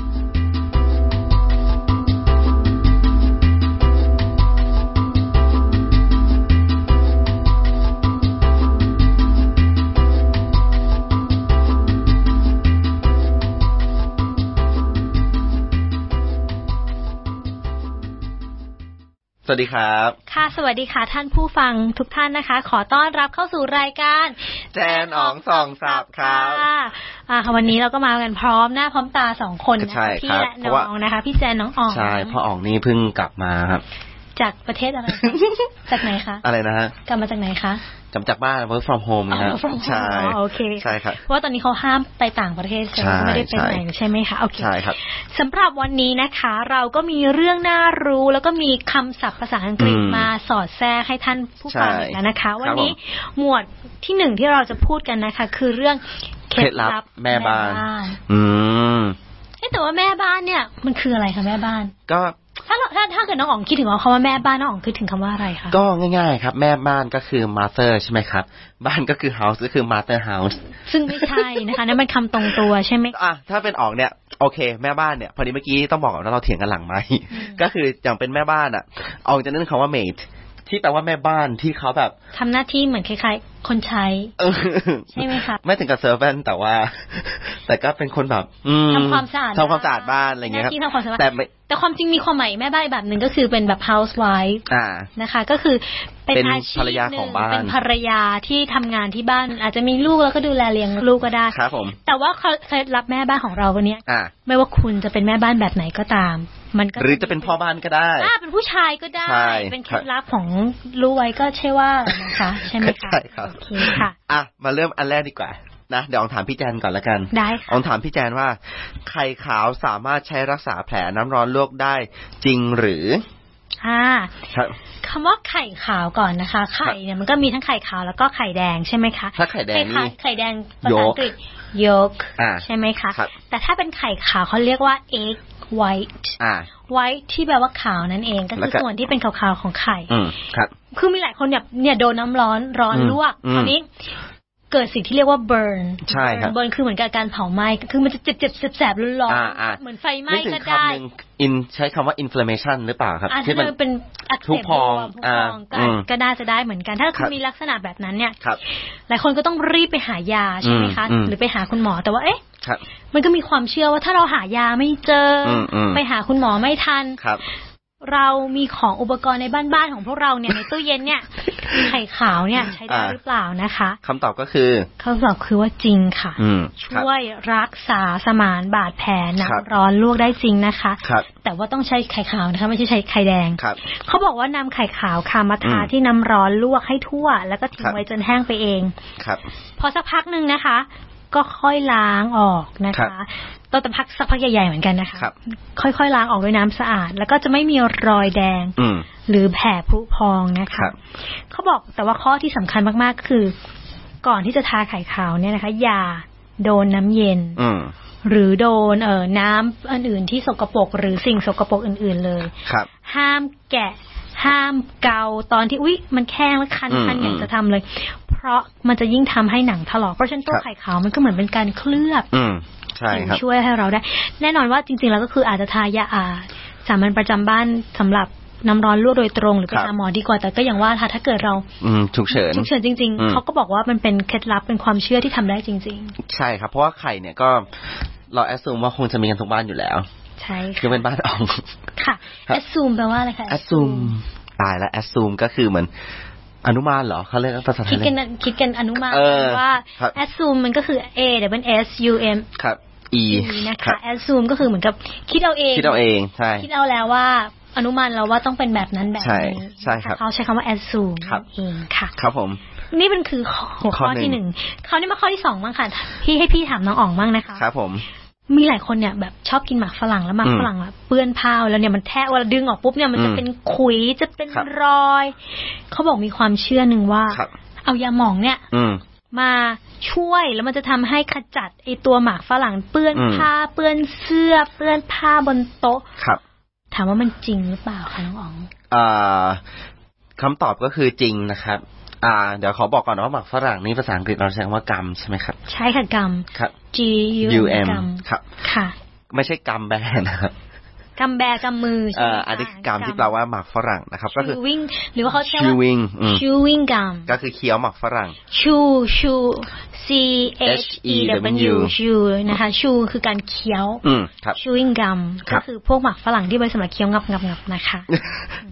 สวัสดีครับค่ะสวัสดีค่ะท่านผู้ฟังทุกท่านนะคะขอต้อนรับเข้าสู่รายการแจนอ๋องส่องสับครับอ่าวันนี้เราก็มากันพร้อมหน้าพร้อมตาสองคนนะคะพี่และน้องนะคะพี่แจนน้องอ๋องใช่พ่ออ๋องนี่เพิ่งกลับมาครับจากประเทศอะไรจากไหนคะอะไรนะฮะกลับมาจากไหนคะกลับจากบ้าน work from home นะครับใช่โอเคใช่ครับเพราะว่าตอนนี้เขาห้ามไปต่างประเทศใช่ไม่ได้ไปไหนใช่ไหมคะโอเคใช่ครับสำหรับวันนี้นะคะเราก็มีเรื่องน่ารู้แล้วก็มีคำศัพท์ภาษาอังกฤษมาสอดแทรกให้ท่านผู้ฟังแล้วนะคะวันนี้หมวดที่หนึ่งที่เราจะพูดกันนะคะคือเรื่องเคล็ดลับแม่บ้านอืมแต่ว่าแม่บ้านเนี่ยมันคืออะไรคะแม่บ้านก็ถ้าถ้าถ้าเกิดน้องอ๋องคิดถึงคำว่าแม่บ้านน้องอ๋องคิดถึงคำว่าอะไรคะก็ง่ายๆครับแม่บ้านก็คือ mother ใช่ไหมครับบ้านก็คือ house ก็คือ mother house ซึ่งไม่ใช่นะคะนั่นเป็นคำตรงตัวใช่ไหมอ่ะถ้าเป็นอ๋องเนี่ยโอเคแม่บ้านเนี่ยพอดีเมื่อกี้ต้องบอกว่าเราเถียงกันหลังไหมก็คืออย่างเป็นแม่บ้านอ่ะอ๋องจะนึกคำว่า maid ที่แปลว่าแม่บ้านที่เขาแบบทำหน้าที่เหมือนคล้ายๆคนใช้ใช่ไหมคะไม่ถึงกับเซอร์แวนแต่ว่าแต่ก็เป็นคนแบบทำความสะอาดทำความสะอาดบ้านอะไรเงี้ยครับแต่แต่ความจริงมีความหมายแม่บ้านแบบหนึ่งก็คือเป็นแบบ housewife นะคะก็คือเป็นภรรยาของบ้านเป็นภรรยาที่ทำงานที่บ้านอาจจะมีลูกแล้วก็ดูแลเลี้ยงลูกก็ได้ครับผมแต่ว่าเคล็ดลับแม่บ้านของเราวันนี้ไม่ว่าคุณจะเป็นแม่บ้านแบบไหนก็ตามมันก็หรือจะเป็นพ่อบ้านก็ได้อ่าเป็นผู้ชายก็ได้เป็นเคล็ดลับของลูกไว้ก็ใช่ว่านะคะใช่ไหมคะใช่ครับโอเคค่ะอ่ะมาเริ่มอันแรกดีกว่านะเดี๋ยวลองถามพี่แจนก่อนละกันได้ค่ะลองถามพี่แจนว่าไข่ขาวสามารถใช้รักษาแผลน้ำร้อนลวกได้จริงหรืออ่าคำว่าไข่ขาวก่อนนะคะไข่เนี่ยมันก็มีทั้งไข่ขาวแล้วก็ไข่แดงใช่ไหมคะถ้าไข่แดงนี่ไข่แดงภาษาอังกฤษ yolk ใช่ไหมคะแต่ถ้าเป็นไข่ขาวเขาเรียกว่า egg white white ที่แปลว่าขาวนั่นเองก็คือส่วนที่เป็นขาวๆของไข่คือมีหลายคนแบบเนี่ยโดนน้ำร้อนร้อนลวกตอนนี้เกิดสิ่งที่เรียกว่า burn ใช่ครับ burn คือเหมือนกับการเผาไหม้คือมันจะเจ็บๆแสบๆร้อนๆเหมือนไฟไหม้ก็ได้อินใช้คำว่า inflammation หรือเปล่าครับที่มันเป็นอักเสบพองก็น่าจะได้เหมือนกันถ้าคุณมีลักษณะแบบนั้นเนี่ยหลายคนก็ต้องรีบไปหายาใช่ไหมคะหรือไปหาคุณหมอแต่ว่าเอ๊ะมันก็มีความเชื่อว่าถ้าเราหายาไม่เจอไปหาคุณหมอไม่ทันเรามีของอุปกรณ์ในบ้านๆของพวกเราเนี่ยในตู้เย็นเนี่ยไข่ขาวเนี่ยใช้ได้หรือเปล่านะคะคำตอบก็คือคำตอบคือว่าจริงค่ะช่วยรักษาสมานบาดแผลน้ำร้อนลวกได้จริงนะคะแต่ว่าต้องใช้ไข่ขาวนะคะไม่ใช่ใช้ไข่แดงเขาบอกว่านำไข่ขาวค่ะมาทาที่น้ำร้อนลวกให้ทั่วแล้วก็ทิ้งไว้จนแห้งไปเองพอสักพักนึงนะคะก็ค่อยล้างออกนะคะต้องแต่พักสักพักใหญ่ๆเหมือนกันนะคะค่อยๆล้างออกด้วยน้ำสะอาดแล้วก็จะไม่มีรอยแดงหรือแผลผุพองนะคะเขาบอกแต่ว่าข้อที่สำคัญมากๆคือก่อนที่จะทาไข่ขาวเนี่ยนะคะอย่าโดนน้ำเย็นหรือโดนเอ่อน้ำอื่นๆที่สกปรกหรือสิ่งสกปรกอื่นๆเลยห้ามแกะห้ามเกาตอนที่อุ๊ยมันแข็งแล้วคันๆอยากจะทำเลยเพราะมันจะยิ่งทำให้หนังถลอกเพราะฉะนั้นตัวไข่ขาวมันก็เหมือนเป็นการเคลือบช่วยให้เราได้แน่นอนว่าจริงๆแล้วก็คืออาจจะทายาอาสามัญประจำบ้านสำหรับน้ำร้อนลวกโดยตรงหรือไปหาหมอดีกว่าแต่ก็อย่างว่าถ้าจเกิดเราฉุกเฉินฉุกเฉินจริงๆเขาก็บอกว่ามันเป็นเคล็ดลับเป็นความเชื่อที่ทำได้จริงๆใช่ครับเพราะว่าไข่เนี่ยก็เราแอสซูมว่าคงจะมีกันทุกบ้านอยู่แล้วใช่คือเป็นบ้านอ๋องค่ะแอสซูมแปลว่าอะไรคะแอสซูมตายแล้วแอสซูมก็คือเหมือนอนุมานเหรอเขาเรียกภาษาไทยคิดกันคิดกันอนุมานว่าแอสซูมมันก็คือ A แต่เป็น S U M ครับ E นะคะแอสซูมก็คือเหมือนกับคิดเอาเองคิดเอาเองใช่คิดเอาแล้วว่าอนุมานเราว่าต้องเป็นแบบนั้นแบบนี้ใช่ครับเขาใช้คำว่าแอสซูมเองค่ะครับผมนี่เป็นคือหัวข้อที่หนึ่งเขานี่มาข้อที่สองบ้างค่ะพี่ให้พี่ถามน้องอ๋องบ้างนะคะครับผมมีหลายคนเนี่ยแบบชอบกินหมากฝรั่งแล้วหมากฝรั่งแบบเปื้อนผ้าแล้วเนี่ยมันแทะเวลาดึงออกปุ๊บเนี่ยมันจะเป็นขุยจะเป็นรอยเขาบอกมีความเชื่อหนึ่งว่าเอายาหม่องเนี่ยมาช่วยแล้วมันจะทำให้ขจัดไอตัวหมากฝรั่งเปื้อนผ้าเปื้อนเสื้อเปื้อนผ้าบนโต๊ะถามว่ามันจริงหรือเปล่าคะน้องอ๋องอ่าคำตอบก็คือจริงนะครับอ่าเดี๋ยวขอบอกก่อนว่าหมากฝรั่งนี่ภาษาอังกฤษเราใช้คำว่ากัมใช่ไหมครับใช่ค่ะกัมครับ G U M ครับค่ะไม่ใช่กัมแบนนะครับกัมแบกัมมือใช่ไหมอันนี้กัมที่แปลว่าหมากฝรั่งนะครับก็คือ chewing หรือว่าเขาใช้ว่า chewing chewing gum ก็คือเคี้ยวหมากฝรั่ง chew chew C H E W chew นะคะ chew คือการเคี้ยว chewing gum ก็คือพวกหมากฝรั่งที่ไว้สำหรับเคี้ยวงับงับงับนะคะครับ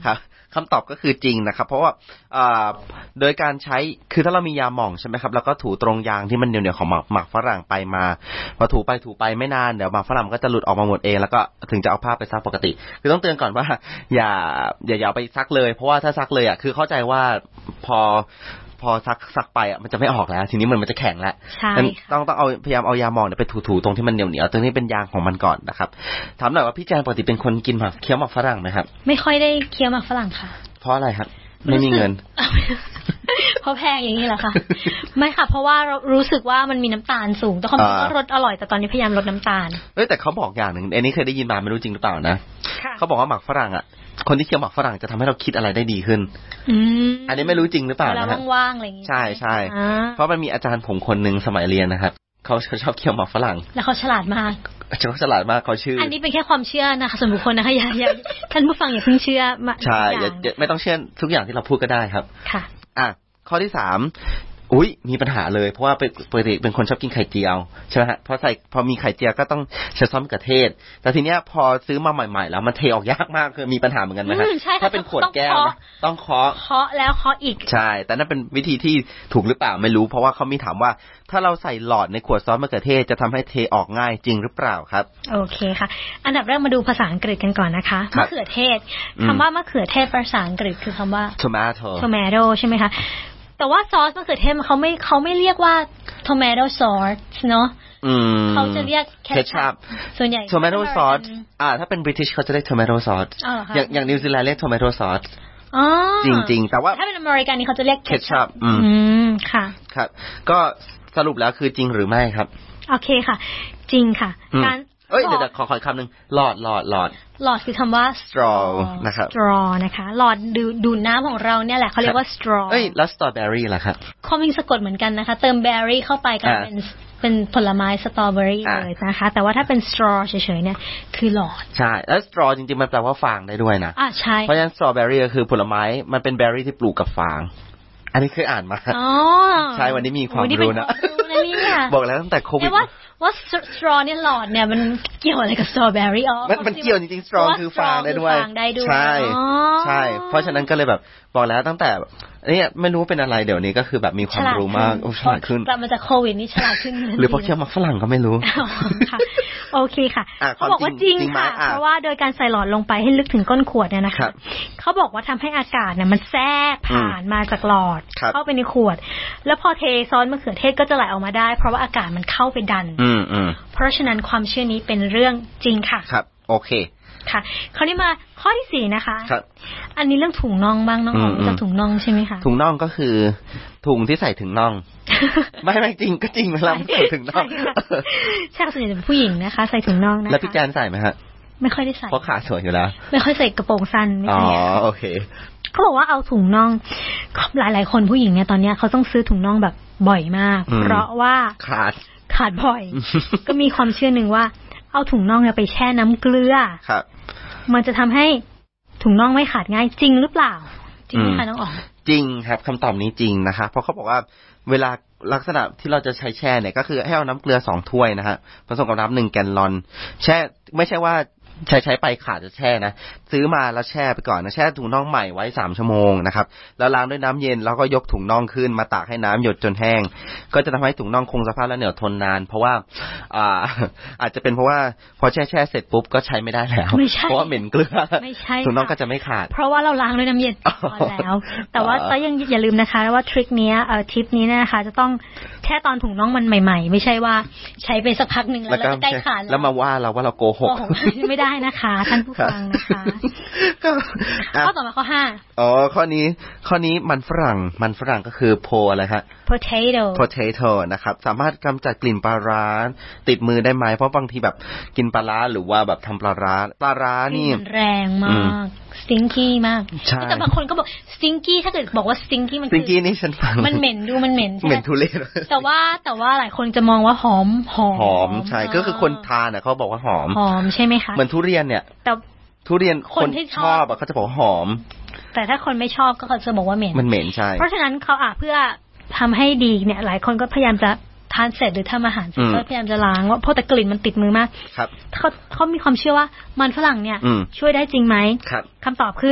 คำตอบก็คือจริงนะครับเพราะว่าโดยการใช้คือถ้าเรามียาหม่องใช่ไหมครับแล้วก็ถูตรงยางที่มันเหนียวๆของหมากหมากฝรั่งไปมาพอถูไปถูไปไม่นานเดี๋ยวหมากฝรั่งก็จะหลุดออกมาหมดเองแล้วก็ถึงจะเอาผ้าไปซักปกติคือต้องเตือนก่อนว่าอย่าอย่าอย่าไปซักเลยเพราะว่าถ้าซักเลยอ่ะคือเข้าใจว่าพอพอซักซักไปอ่ะมันจะไม่ออกแล้วทีนี้มันมันจะแข็งแล้วต้องต้องเอาพยายามเอายาหม่องเนี่ยไปถูๆตรงที่มันเหนียวๆตรงนี้เป็นยางของมันก่อนนะครับถามหน่อยว่าพี่แจนปกติเป็นคนกินหมากเคี้ยวหมากฝรั่งไหมครับไม่ค่อยได้เคี้ยวหมากฝรั่งค่ะเพราะอะไรครับไม่มีเงินเพราะแพงอย่างนี้แหละค่ะไม่ค่ะเพราะว่ารู้สึกว่ามันมีน้ำตาลสูงแต่เขาบอกว่ารสอร่อยแต่ตอนนี้พยายามลดน้ำตาลเอ้ยแต่เขาบอกอย่างหนึ่งอันนี้เคยได้ยินมาไม่รู้จริงหรือเปล่านะเขาบอกว่าหมากฝรั่งอ่ะคนที่เคี้ยวหมากฝรั่งจะทำให้เราคิดอะไรได้ดีขึ้นอันนี้ไม่รู้จริงหรือเปล่านะฮะว่างๆอะไรอย่างงี้ใช่ใช่เพราะมันมีอาจารย์ผมคนหนึ่งสมัยเรียนนะครับเขาชอบเคี้ยวหมากฝรั่งแล้วเขาฉลาดมากเขาฉลาดมากเขาชื่ออันนี้เป็นแค่ความเชื่อนะคะส่วนบุคคลนะคะอย่าอย่าท่านผู้ฟังอย่าเพิ่งเชื่อใช่อย่าไม่ต้องเชื่อทุกอย่างที่เราพูดก็ได้ครับค่ะอ่ะข้อที่สามอุ้ยมีปัญหาเลยเพราะว่าปกติเป็นคนชอบกินไข่เจียวใช่ไหมฮะพอใส่พอมีไข่เจียวก็ต้องใช้ซอสมะเขือเทศแต่ทีเนี้ยพอซื้อมาใหม่ๆแล้วมันเทออกยากมากคือมีปัญหาเหมือนกันไหมฮะถ้าเป็นขวดแก้วต้องเคาะเคาะแล้วเคาะอีกใช่แต่นั่นเป็นวิธีที่ถูกหรือเปล่าไม่รู้เพราะว่าเขามีถามว่าถ้าเราใส่หลอดในขวดซอสมะเขือเทศจะทำให้เทออกง่ายจริงหรือเปล่าครับโอเคค่ะอันดับแรกมาดูภาษาอังกฤษกันก่อนนะคะมะเขือเทศคำว่ามะเขือเทศภาษาอังกฤษคือคำว่า tomato tomato ใช่ไหมคะแต่ว่าซอสมะเขือเทศเขาไม่เขาไม่เรียกว่า tomato sauce เนาะเขาจะเรียก ketchup ส่วนใหญ่ tomato sauce อ่าถ้าเป็น British เขาจะเรียก tomato sauce อย่างอย่างนิวซีแลนด์เรียก tomato sauce อ๋อจริงๆแต่ว่าถ้าเป็นอเมริกันนี่เขาจะเรียก ketchup อืมค่ะครับก็สรุปแล้วคือจริงหรือไม่ครับโอเคค่ะจริงค่ะการเอ้ยเดี๋ยวขอขออีกคำหนึ่งหลอดหลอดหลอดหลอดคือคำว่า straw นะครับ straw นะคะหลอดดูดูน้ำของเราเนี่ยแหละเขาเรียกว่า straw เอ้ยแล้ว strawberry ล่ะครับเขามีสะกดเหมือนกันนะคะเติม berry เข้าไปก็เป็นเป็นผลไม้ strawberry เลยนะคะแต่ว่าถ้าเป็น straw เฉยๆเนี่ยคือหลอดใช่แล้ว straw จริงๆมันแปลว่าฟางได้ด้วยนะอ่าใช่เพราะฉะนั้น strawberry ก็คือผลไม้มันเป็น berry ที่ปลูกกับฟางอันนี้เคยอ่านมาอ๋อใช่วันนี้มีความรู้นะบอกแล้วตั้งแต่โควิดว่าสตรอเนี่ยหลอดเนี่ยมันเกี่ยวอะไรกับสตรอเบอรี่อ๋อมันมันเกี่ยวจริงๆสตรอคือฟางได้ด้วยใช่ใช่เพราะฉะนั้นก็เลยแบบบอกแล้วตั้งแต่นี่ไม่รู้เป็นอะไรเดี๋ยวนี้ก็คือแบบมีความรู้มากฉลาดขึ้นกลับมาจากโควิดนี่ฉลาดขึ้นหรือเพราะเคี้ยวหมากฝรั่งก็ไม่รู้ค่ะโอเคค่ะเขาบอกว่าจริงค่ะเพราะว่าโดยการใส่หลอดลงไปให้ลึกถึงก้นขวดเนี่ยนะคะเขาบอกว่าทำให้อากาศเนี่ยมันแทรกผ่านมาจากหลอดเข้าไปในขวดแล้วพอเทซอสมะเขือเทศก็จะไหลออกมาได้เพราะว่าอากาศมันเข้าไปดันเพราะฉะนั้นความเชื่อนี้เป็นเรื่องจริงค่ะครับโอเคค่ะคราวนี้มาข้อที่สี่นะคะครับอันนี้เรื่องถุงน่องบ้างน้องของจากถุงน่องใช่ไหมคะถุงน่องก็คือถุงที่ใส่ถึงน่องไม่ไม่จริงก็จริงเวลาใส่ถึงน่องใช่ส่วนใหญ่เป็นผู้หญิงนะคะใส่ถุงน่องนะคะแล้วพี่แจนใส่ไหมฮะไม่ค่อยได้ใส่เพราะขาสวยอยู่แล้วไม่ค่อยใส่กระโปรงสั้นอ๋อโอเคเขาบอกว่าเอาถุงน่องหลายหลายคนผู้หญิงเนี่ยตอนนี้เขาต้องซื้อถุงน่องแบบบ่อยมากเพราะว่าขาดขาดบ่อยก็มีความเชื่อหนึ่งว่าเอาถุงน่องเนี่ยไปแช่น้ำเกลือครับมันจะทำให้ถุงน่องไม่ขาดง่ายจริงหรือเปล่าจริงไหมคะน้องอ๋องจริงครับคำตอบนี้จริงนะคะเพราะเขาบอกว่าเวลาลักษณะที่เราจะใช้แช่เนี่ยก็คือให้เอาน้ำเกลือสองถ้วยนะฮะผสมกับน้ำหนึ่งแกลลอนแช่ไม่ใช่ว่าใช้ใช้ไปขาดจะแช่นะซื้อมาแล้วแช่ไปก่อนนะแช่ถุงน่องใหม่ไว้สามชั่วโมงนะครับแล้วล้างด้วยน้ำเย็นแล้วก็ยกถุงน่องขึ้นมาตากให้น้ำหยดจนแห้งก็จะทำให้ถุงน่องคงสภาพและเหนียวทนนานเพราะว่าอ่าอาจจะเป็นเพราะว่าพอแช่แช่เสร็จปุ๊บก็ใช้ไม่ได้แล้วเพราะว่าเหม็นเกลือถุงน่องก็จะไม่ขาดเพราะว่าเราล้างด้วยน้ำเย็นแล้วแต่ว่าก็ยังอย่าลืมนะคะว่าทริคนี้เอ่อทิปนี้นะคะจะต้องแค่ตอนถุงน่องมันใหม่ๆไม่ใช่ว่าใช้ไปสักพักนึงแล้วแล้วใกล้ขาดแล้วมาว่าเราว่าเราโกหกไม่ได้นะคะท่านผู้ฟังนะคะข้อต่อมาข้อห้าอ๋อข้อนี้ข้อนี้มันฝรั่งมันฝรั่งก็คือโพอะไรฮะ potato potato นะครับสามารถกำจัดกลิ่นปลาร้าติดมือได้ไหมเพราะบางทีแบบกินปลาร้าหรือว่าแบบทำปลาร้าปลาร้านี่แรงมาก stinky มากแต่บางคนก็บอก stinky ถ้าเกิดบอกว่า stinky มัน stinky นี่ฉันฟังมันเหม็นดูมันเหม็นเหม็นทุเรศแต่ว่าแต่ว่าหลายคนจะมองว่าหอมหอมหอมใช่ก็คือคนทานน่ะเขาบอกว่าหอมหอมใช่ไหมคะเหมือนทุเรียนเนี่ยแต่ทุเรียนคนที่ชอบอ่ะเขาจะบอกหอมแต่ถ้าคนไม่ชอบก็เขาจะบอกว่าเหม็นมันเหม็นใช่เพราะฉะนั้นเขาอ่ะเพื่อทำให้ดีเนี่ยหลายคนก็พยายามจะทานเสร็จหรือทำอาหารเสร็จก็พยายามจะล้างว่าเพราะแต่กลิ่นมันติดมือมากครับเขาเขามีความเชื่อว่ามันฝรั่งเนี่ยช่วยได้จริงไหมครับคำตอบคือ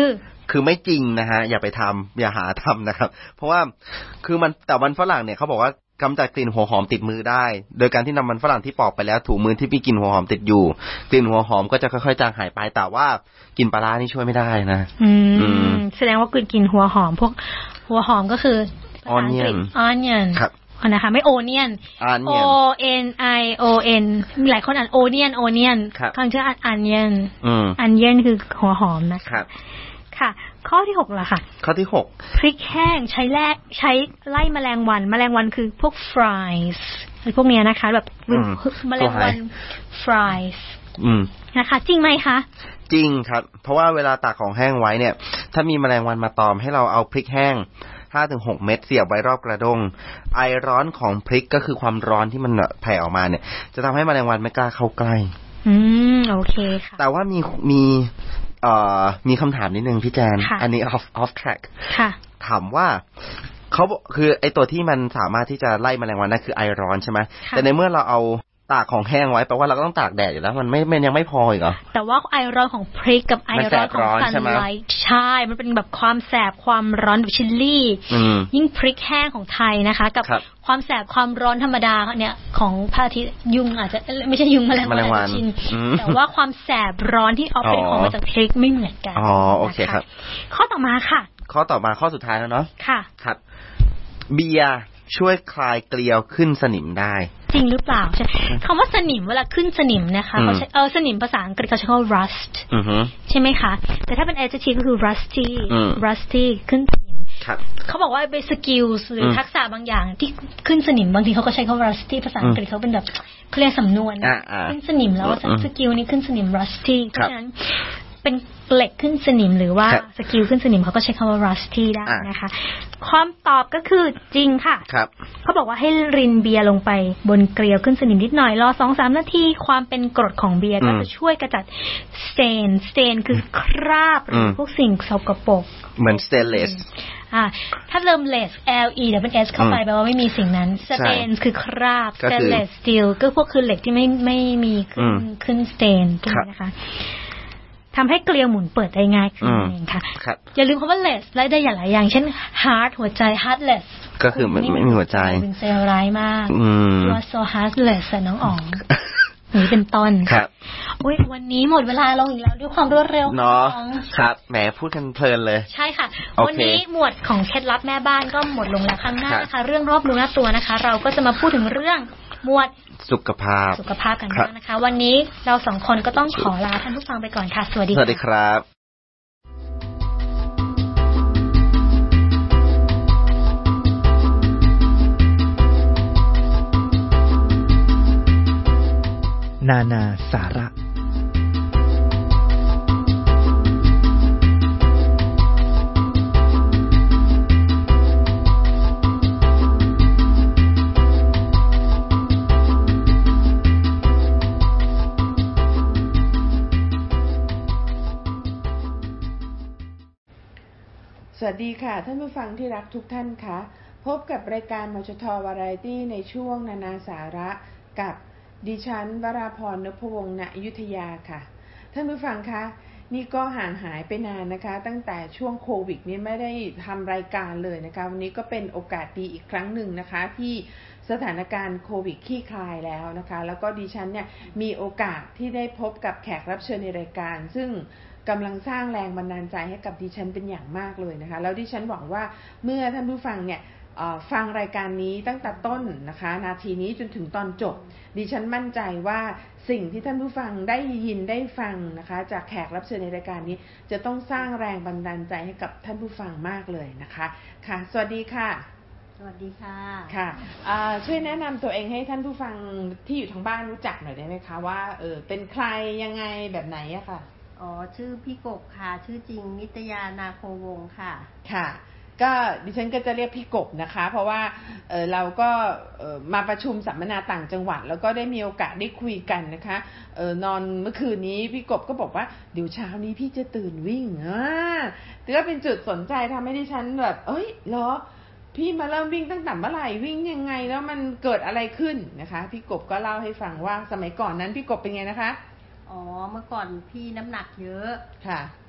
คือไม่จริงนะฮะอย่าไปทำอย่าหาทำนะครับเพราะว่าคือมันแต่มันฝรั่งเนี่ยเขาบอกว่ากำจัดกลิ่นหัวหอมติดมือได้โดยการที่นำมันฝรั่งที่ปอกไปแล้วถูมือที่มีกลิ่นหัวหอมติดอยู่กลิ่นหัวหอมก็จะค่อยๆจางหายไปแต่ว่ากลิ่นปลาร้านี่ช่วยไม่ได้นะอืมแสดงว่ากลิ่นกลิ่นหัวหอมพวกหัวหอมก็คือ onion onion ครับนะคะไม่ onion o n i o n มีหลายคนอ่าน onion onion คำชื่ออ่าน onion onion คือหัวหอมนะครับค่ะข้อที่หกล่ะค่ะข้อที่หกพริกแห้งใช้แลกใช้ไล่แมลงวันแมลงวันคือพวก flies พวกเนี้ยนะคะแบบแมลงวัน flies นะคะจริงไหมคะจริงครับเพราะว่าเวลาตากของแห้งไว้เนี่ยถ้ามีแมลงวันมาตอมให้เราเอาพริกแห้ง ห้าถึงหก เม็ดเสียบไว้รอบกระด้งไอร้อนของพริกก็คือความร้อนที่มันแผ่ออกมาเนี่ยจะทำให้แมลงวันไม่กล้าเข้าใกล้อืมโอเคค่ะแต่ว่ามีมีเอ่อมีคำถามนิดนึงพี่แจนอันนี้ off off track ค่ะถามว่าเขาคือไอตัวที่มันสามารถที่จะไล่แมลงวันนั่นคือไอร้อนใช่ไหมแต่ในเมื่อเราเอาตากของแห้งไว้แปลว่าเราก็ต้องตากแดดอยู่แล้วมันไม่มันยังไม่พออีกเหรอแต่ว่าไอร้อนของพริกกับไอร้อนของซันไลท์ใช่มันเป็นแบบความแสบความร้อนแบบชิลลี่ยิ่งพริกแห้งของไทยนะคะกับความแสบความร้อนธรรมดาเนี่ยของพระอาทิตย์ยุงอาจจะไม่ใช่ยุงแมลงวันชินแต่ว่าความแสบร้อนที่เอาเป็นของมาจากพริกไม่เหมือนกันอ๋อโอเคครับข้อต่อมาค่ะข้อต่อมาข้อสุดท้ายแล้วเนาะค่ะครับเบียร์ช่วยคลายเกลียวขึ้นสนิมได้จริงหรือเปล่าใช่คำว่าสนิมเวลาขึ้นสนิมนะคะเขาใช้เออสนิมภาษาอังกฤษเขาใช้คำว่า rust ใช่ไหมคะแต่ถ้าเป็น adjective ก็คือ rusty rusty ขึ้นสนิมเขาบอกว่าเป็น skills หรือทักษะบางอย่างที่ขึ้นสนิมบางทีเขาก็ใช้คำว่า rusty ภาษาอังกฤษเขาเป็นแบบเขาเรียกสำนวนขึ้นสนิมแล้วสกิลนี้ขึ้นสนิม rusty เพราะฉะนั้นเป็นเหล็กขึ้นสนิมหรือว่าสกิลขึ้นสนิมเขาก็ใช้คำว่า rusty ได้นะคะความตอบก็คือจริงค่ะเขาบอกว่าให้รินเบียร์ลงไปบนเกลียวขึ้นสนิมนิดหน่อยรอ สองถึงสาม นาทีความเป็นกรดของเบียร์ก็จะช่วยกระจัด stain stain คือคราบหรือพวกสิ่งสกปรกเหมือน stainless อ่าถ้าเริ่ม less l e แต่เป็น s เข้าไปแปลว่าไม่มีสิ่งนั้น stain คือคราบ stainless steel ก็พวกคือเหล็กที่ไม่ไม่มีขึ้นขึ้น stain ถูกไหมนะคะทำให้เกลียวหมุนเปิดได้ง่ายขึ้นเองค่ะอย่าลืมคำว่า less ไล่ได้อย่างหลายอย่างเช่น heart หัวใจ heartless ก็คือไม่ไม่มีหัวใจเป็นเซลล์ร้ายมาก you are so heartless น้องอ๋องนี่เป็นต้นครับโอ้ยวันนี้หมดเวลาลงอีกแล้วด้วยความรวดเร็วเนาะครับแหมพูดกันเพลินเลยใช่ค่ะวันนี้หมวดของเคล็ดลับแม่บ้านก็หมดลงแล้วครั้งหน้านะคะเรื่องรอบรู้หน้าตัวนะคะเราก็จะมาพูดถึงเรื่องหมวดสุขภาพสุขภาพกันบ้างนะคะวันนี้เราสองคนก็ต้องขอลาท่านผู้ฟังไปก่อนค่ะสวัสดีสวัสดีครับนานาสาระสวัสดีค่ะท่านผู้ฟังที่รักทุกท่านคะพบกับรายการมชทวาไรตี้ในช่วงนานาสาระกับดิฉันวราพร นพวงศ์ ณ อยุธยาค่ะท่านผู้ฟังคะนี่ก็ห่างหายไปนานนะคะตั้งแต่ช่วงโควิดนี้ไม่ได้ทำรายการเลยนะคะวันนี้ก็เป็นโอกาสดีอีกครั้งหนึ่งนะคะที่สถานการณ์โควิดคลี่คลายแล้วนะคะแล้วก็ดิฉันเนี่ยมีโอกาสที่ได้พบกับแขกรับเชิญในรายการซึ่งกำลังสร้างแรงบันดาลใจให้กับดิฉันเป็นอย่างมากเลยนะคะแล้วดิฉันหวังว่าเมื่อท่านผู้ฟังเนี่ยฟังรายการนี้ตั้งแต่ต้นนะคะนาทีนี้จนถึงตอนจบดิฉันมั่นใจว่าสิ่งที่ท่านผู้ฟังได้ยินได้ฟังนะคะจากแขกรับเชิญในรายการนี้จะต้องสร้างแรงบันดาลใจให้กับท่านผู้ฟังมากเลยนะคะค่ะสวัสดีค่ะสวัสดีค่ะค่ะช่วยแนะนำตัวเองให้ท่านผู้ฟังที่อยู่ทางบ้านรู้จักหน่อยได้ไหมคะว่าเออเป็นใครยังไงแบบไหนอะค่ะอ๋อชื่อพี่กบค่ะชื่อจริงนิตยานาโควงศ์ค่ะค่ะก็ดิฉันก็จะเรียกพี่กบนะคะเพราะว่า เ, เราก็มาประชุมสัมมนาต่างจังหวัดแล้วก็ได้มีโอกาสได้คุยกันนะคะเออนอนเมื่อคืนนี้พี่กบก็บอกว่าเดี๋ยวเช้านี้พี่จะตื่นวิ่งอ่าแต่ก็เป็นจุดสนใจทำให้ดิฉันแบบเอ้ยเหรอพี่มาเริ่มวิ่งตั้งแต่เมื่อไหร่วิ่งยังไงแล้วมันเกิดอะไรขึ้นนะคะพี่กบก็เล่าให้ฟังว่าสมัยก่อนนั้นพี่กบเป็นไงนะคะอ๋อเมื่อก่อนพี่น้ำหนักเยอะค่ะ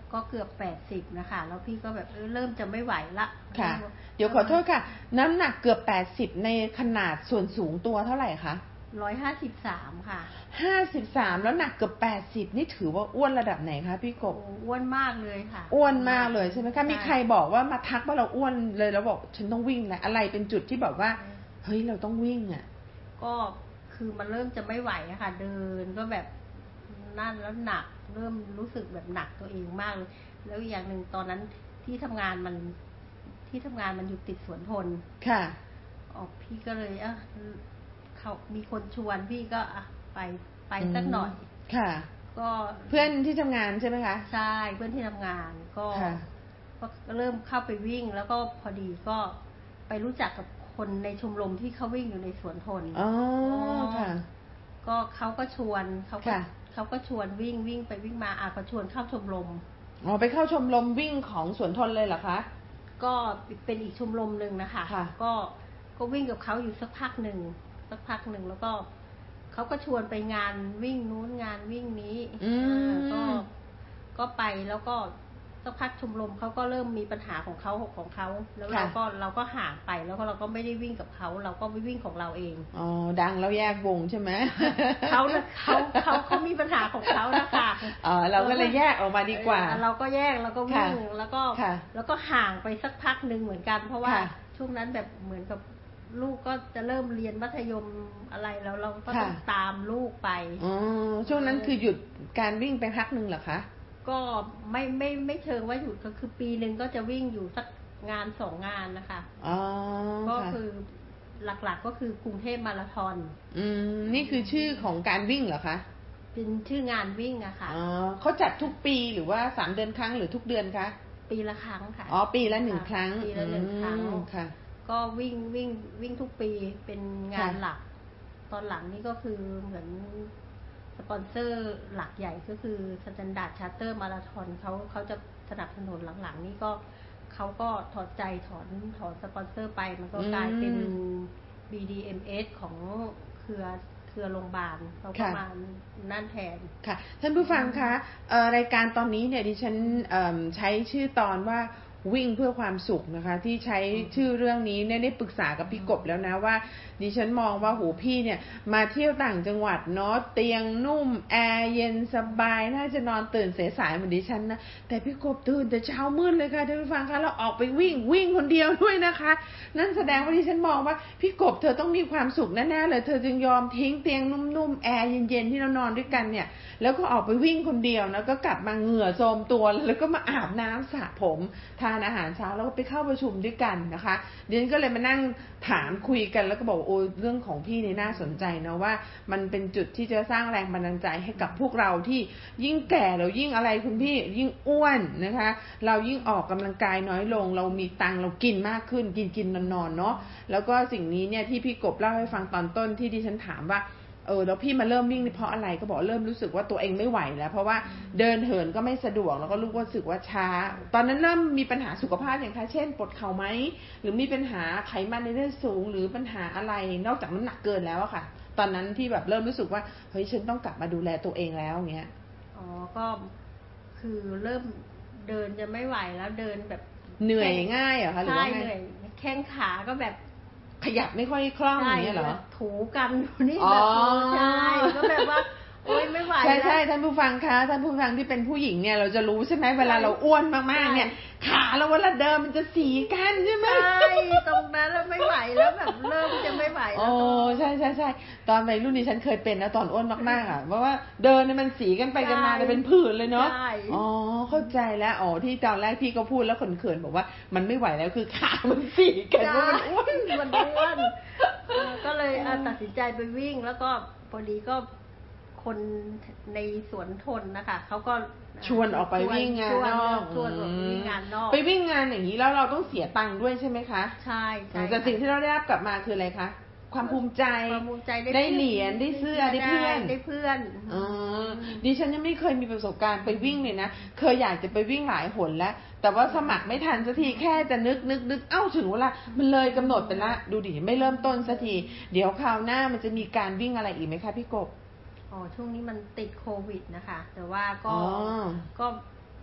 ก็เกือบแปดสิบนะคะแล้วพี่ก็แบบเออเริ่มจะไม่ไหวละค่ะเดี๋ยวขอโทษค่ะน้ำหนักเกือบแปดสิบในขนาดส่วนสูงตัวเท่าไหร่คะร้อยห้าสิบสามค่ะห้าสิบสามแล้วหนักเกือบแปดสิบนี่ถือว่าอ้วนระดับไหนคะพี่กบอ้วนมากเลยค่ะอ้วนมากเลยใช่ไหมคะมีใครบอกว่ามาทักว่าเราอ้วนเลยแล้วบอกฉันต้องวิ่งแหละอะไรเป็นจุดที่บอกว่าเฮ้ยเราต้องวิ่งอ่ะก็คือมันเริ่มจะไม่ไหวอะค่ะเดินก็แบบนั่นแล้วหนักเริ่มรู้สึกแบบหนักตัวเองมากเลยแล้วอย่างหนึ่งตอนนั้นที่ทำงานมันที่ทำงานมันอยู่ติดสวนทนค่ะออกพี่ก็เลยอ่ะเขามีคนชวนพี่ก็อ่ะไปไปสักหน่อยค่ะก็เพื่อนที่ทำงานใช่ไหมคะใช่เพื่อนที่ทำงานก็ก็เริ่มเข้าไปวิ่งแล้วก็พอดีก็ไปรู้จักกับคนในชมรมที่เขาวิ่งอยู่ในสวนทนอ๋อค่ะก็เขาก็ชวนเขาก็เขาก็ชวนวิ่งวิ่งไปวิ่งมาอ่ะก็ชวนเข้าชมรมอ๋อไปเข้าชมรมวิ่งของสวนทนเลยเหรอคะก็เป็นอีกชมรมหนึ่งนะคะก็ก็วิ่งกับเขาอยู่สักพักหนึ่งสักพักหนึ่งแล้วก็เขาก็ชวนไปงานวิ่งนู้นงานวิ่งนี้ก็ก็ไปแล้วก็สักพักชมรมเขาก็เริ่มมีปัญหาของเขาของเขาแล้วเราก็เราก็ห่างไปแล้วก็เราก็ไม่ได้วิ่งกับเขาเราก็ไปวิ่งของเราเองอ๋อดังแล้วแยกวงใช่ไหมเขาเขาเขาเขามีปัญหาของเขานะคะอ๋อเราก็เลยแยกออกมาดีกว่าเราก็แยกเราก็วิ่งแล้วก็แล้วก็ห่างไปสักพักหนึ่งเหมือนกันเพราะว่าช่วงนั้นแบบเหมือนกับลูกก็จะเริ่มเรียนมัธยมอะไรแล้วเราก็ต้องตามลูกไปอ๋อช่วงนั้นคือหยุดการวิ่งไปพักหนึ่งเหรอคะก็ไม่ไม่ไม่เชิงว่าหยุดก็คือปีหนึ่งก็จะวิ่งอยู่สักงานสองงานนะคะอ๋อก็คือหลักๆก็คือกรุงเทพมาราธอนอืมนี่คือชื่อของการวิ่งเหรอคะเป็นชื่องานวิ่งอะค่ะอ๋อเขาจัดทุกปีหรือว่าสามเดือนครั้งหรือทุกเดือนคะปีละครั้งค่ะอ๋อปีละหนึ่งครั้งปีละหนึ่งครั้งค่ะก็วิ่งวิ่งวิ่งทุกปีเป็นงานหลักตอนหลังนี่ก็คือเหมือนสปอนเซอร์หลักใหญ่ก็คือ Standard Charter Marathon เขาเขาจะสนับสนุนหลังๆนี่ก็เขาก็ถอดใจถอนถอนสปอนเซอร์ไปมันก็กลายเป็น บี ดี เอ็ม เอส ของเครือเครือโรงพยาบาลเขาก็มานั่นแทนค่ะท่านผู้ฟังคะรายการตอนนี้เนี่ยดิฉันใช้ชื่อตอนว่าวิ่งเพื่อความสุขนะคะที่ใช้ชื่อเรื่องนี้เนี่ยได้ปรึกษากับพี่กบแล้วนะว่าดิฉันมองว่าโหพี่เนี่ยมาเที่ยวต่างจังหวัดเนาะเตียงนุ่มแอร์เย็นสบายน่าจะนอนตื่นสายๆเหมือนดิฉันนะแต่พี่กบตื่นแต่เช้ามืดเลยค่ะท่านผู้ฟังคะเราออกไปวิ่งวิ่งคนเดียวด้วยนะคะนั่นแสดงว่าดิฉันมองว่าพี่กบเธอต้องมีความสุขแน่ๆเลยเธอจึงยอมทิ้งเตียงนุ่มๆแอร์เย็นๆที่เรานอนด้วยกันเนี่ยแล้วก็ออกไปวิ่งคนเดียวแล้วก็กลับมาเหงื่อโทรมตัวแล้วก็มาอาบน้ำสระผมทานอาหารเช้าแล้วก็ไปเข้าประชุมด้วยกันนะคะดิฉันก็เลยมานั่งถามคุยกันแล้วก็บอกโอ้เรื่องของพี่นี่น่าสนใจนะว่ามันเป็นจุดที่จะสร้างแรงบันดาลใจให้กับพวกเราที่ยิ่งแก่เรายิ่งอะไรคุณพี่ยิ่งอ้วนนะคะเรายิ่งออกกำลังกายน้อยลงเรามีตังเรากินมากขึ้นกินกินนอนๆเนาะแล้วก็สิ่งนี้เนี่ยที่พี่กบเล่าให้ฟังตอนต้นที่ดิฉันถามว่าเออแล้วพี่มาเริ่มวิ่งนี่เพราะอะไรก็บอกเริ่มรู้สึกว่าตัวเองไม่ไหวแล้วเพราะว่าเดินเหินก็ไม่สะดวกแล้วก็รู้ว่ารู้สึกว่าช้าตอนนั้นเริ่มมีปัญหาสุขภาพอย่างไรเช่นปวดเข่าไหมหรือมีปัญหาไขมันในเลือดสูงหรือปัญหาอะไรนอกจากน้ำหนักเกินแล้วอะค่ะตอนนั้นที่แบบเริ่มรู้สึกว่าเฮ้ยฉันต้องกลับมาดูแลตัวเองแล้วเงี้ยอ๋อก็คือเริ่มเดินจะไม่ไหวแล้วเดินแบบเหนื่อยง่ายเหรอคะหรือว่าไงเหนื่อยแข้งขาก็แบบขยับไม่ค่อยคล่องอย่างเงี้ยเหรอถูกันนี่แบบใช่ก็แบบว่าโอ๊ยไม่ไหวใช่ใช่ท่านผู้ฟังคะท่านผู้ฟังที่เป็นผู้หญิงเนี่ยเราจะรู้ใช่ไหมเวลาเราอ้วนมากๆเนี่ยขาเราเวลาเดินมันจะสีกันใช่ไหมใช่ตรงนั้นเราไม่ไหวแล้วแบบเริ่มจะไม่ไหวแล้วโอ้ใช่ใช่ใช่ตอนวัยรุ่นนี้ฉันเคยเป็นนะตอนอ้วนมากๆอ่ะเพราะว่าเดินเนี่ยมันสีกันไปกันมาเป็นผื่นเลยเนาะอ๋อเข้าใจแล้วอ๋อที่ตอนแรกพี่ก็พูดแล้วเขินๆบอกว่ามันไม่ไหวแล้วคือขามันสีกันเพราะมันอ้วนมันอ้วนก็เลยตัดสินใจไปวิ่งแล้วก็พอดีก็คนในสวนทนนะคะเขาก็ชวนออกไปวิ่งงานนอกชวนออกไปวิ่งงานนอกไปวิ่งงานอย่างนี้แล้วเราต้องเสียตังค์ด้วยใช่ไหมคะใช่ใช่แต่สิ่งที่เราได้รับกลับมาคืออะไรคะความภูมิใจได้เหรียญได้เสื้อได้เพื่อนได้เพื่อนอ๋อดิฉันยังไม่เคยมีประสบการณ์ไปวิ่งเลยนะเคยอยากจะไปวิ่งหลายหนแล้วแต่ว่าสมัครไม่ทันสักทีแค่จะนึกนึกนึกเอ้าถึงเวลามันเลยกำหนดไปละดูดิไม่เริ่มต้นสักทีเดี๋ยวคราวหน้ามันจะมีการวิ่งอะไรอีกไหมคะพี่กบอ๋อช่วงนี้มันติดโควิดนะคะแต่ว่าก็ก็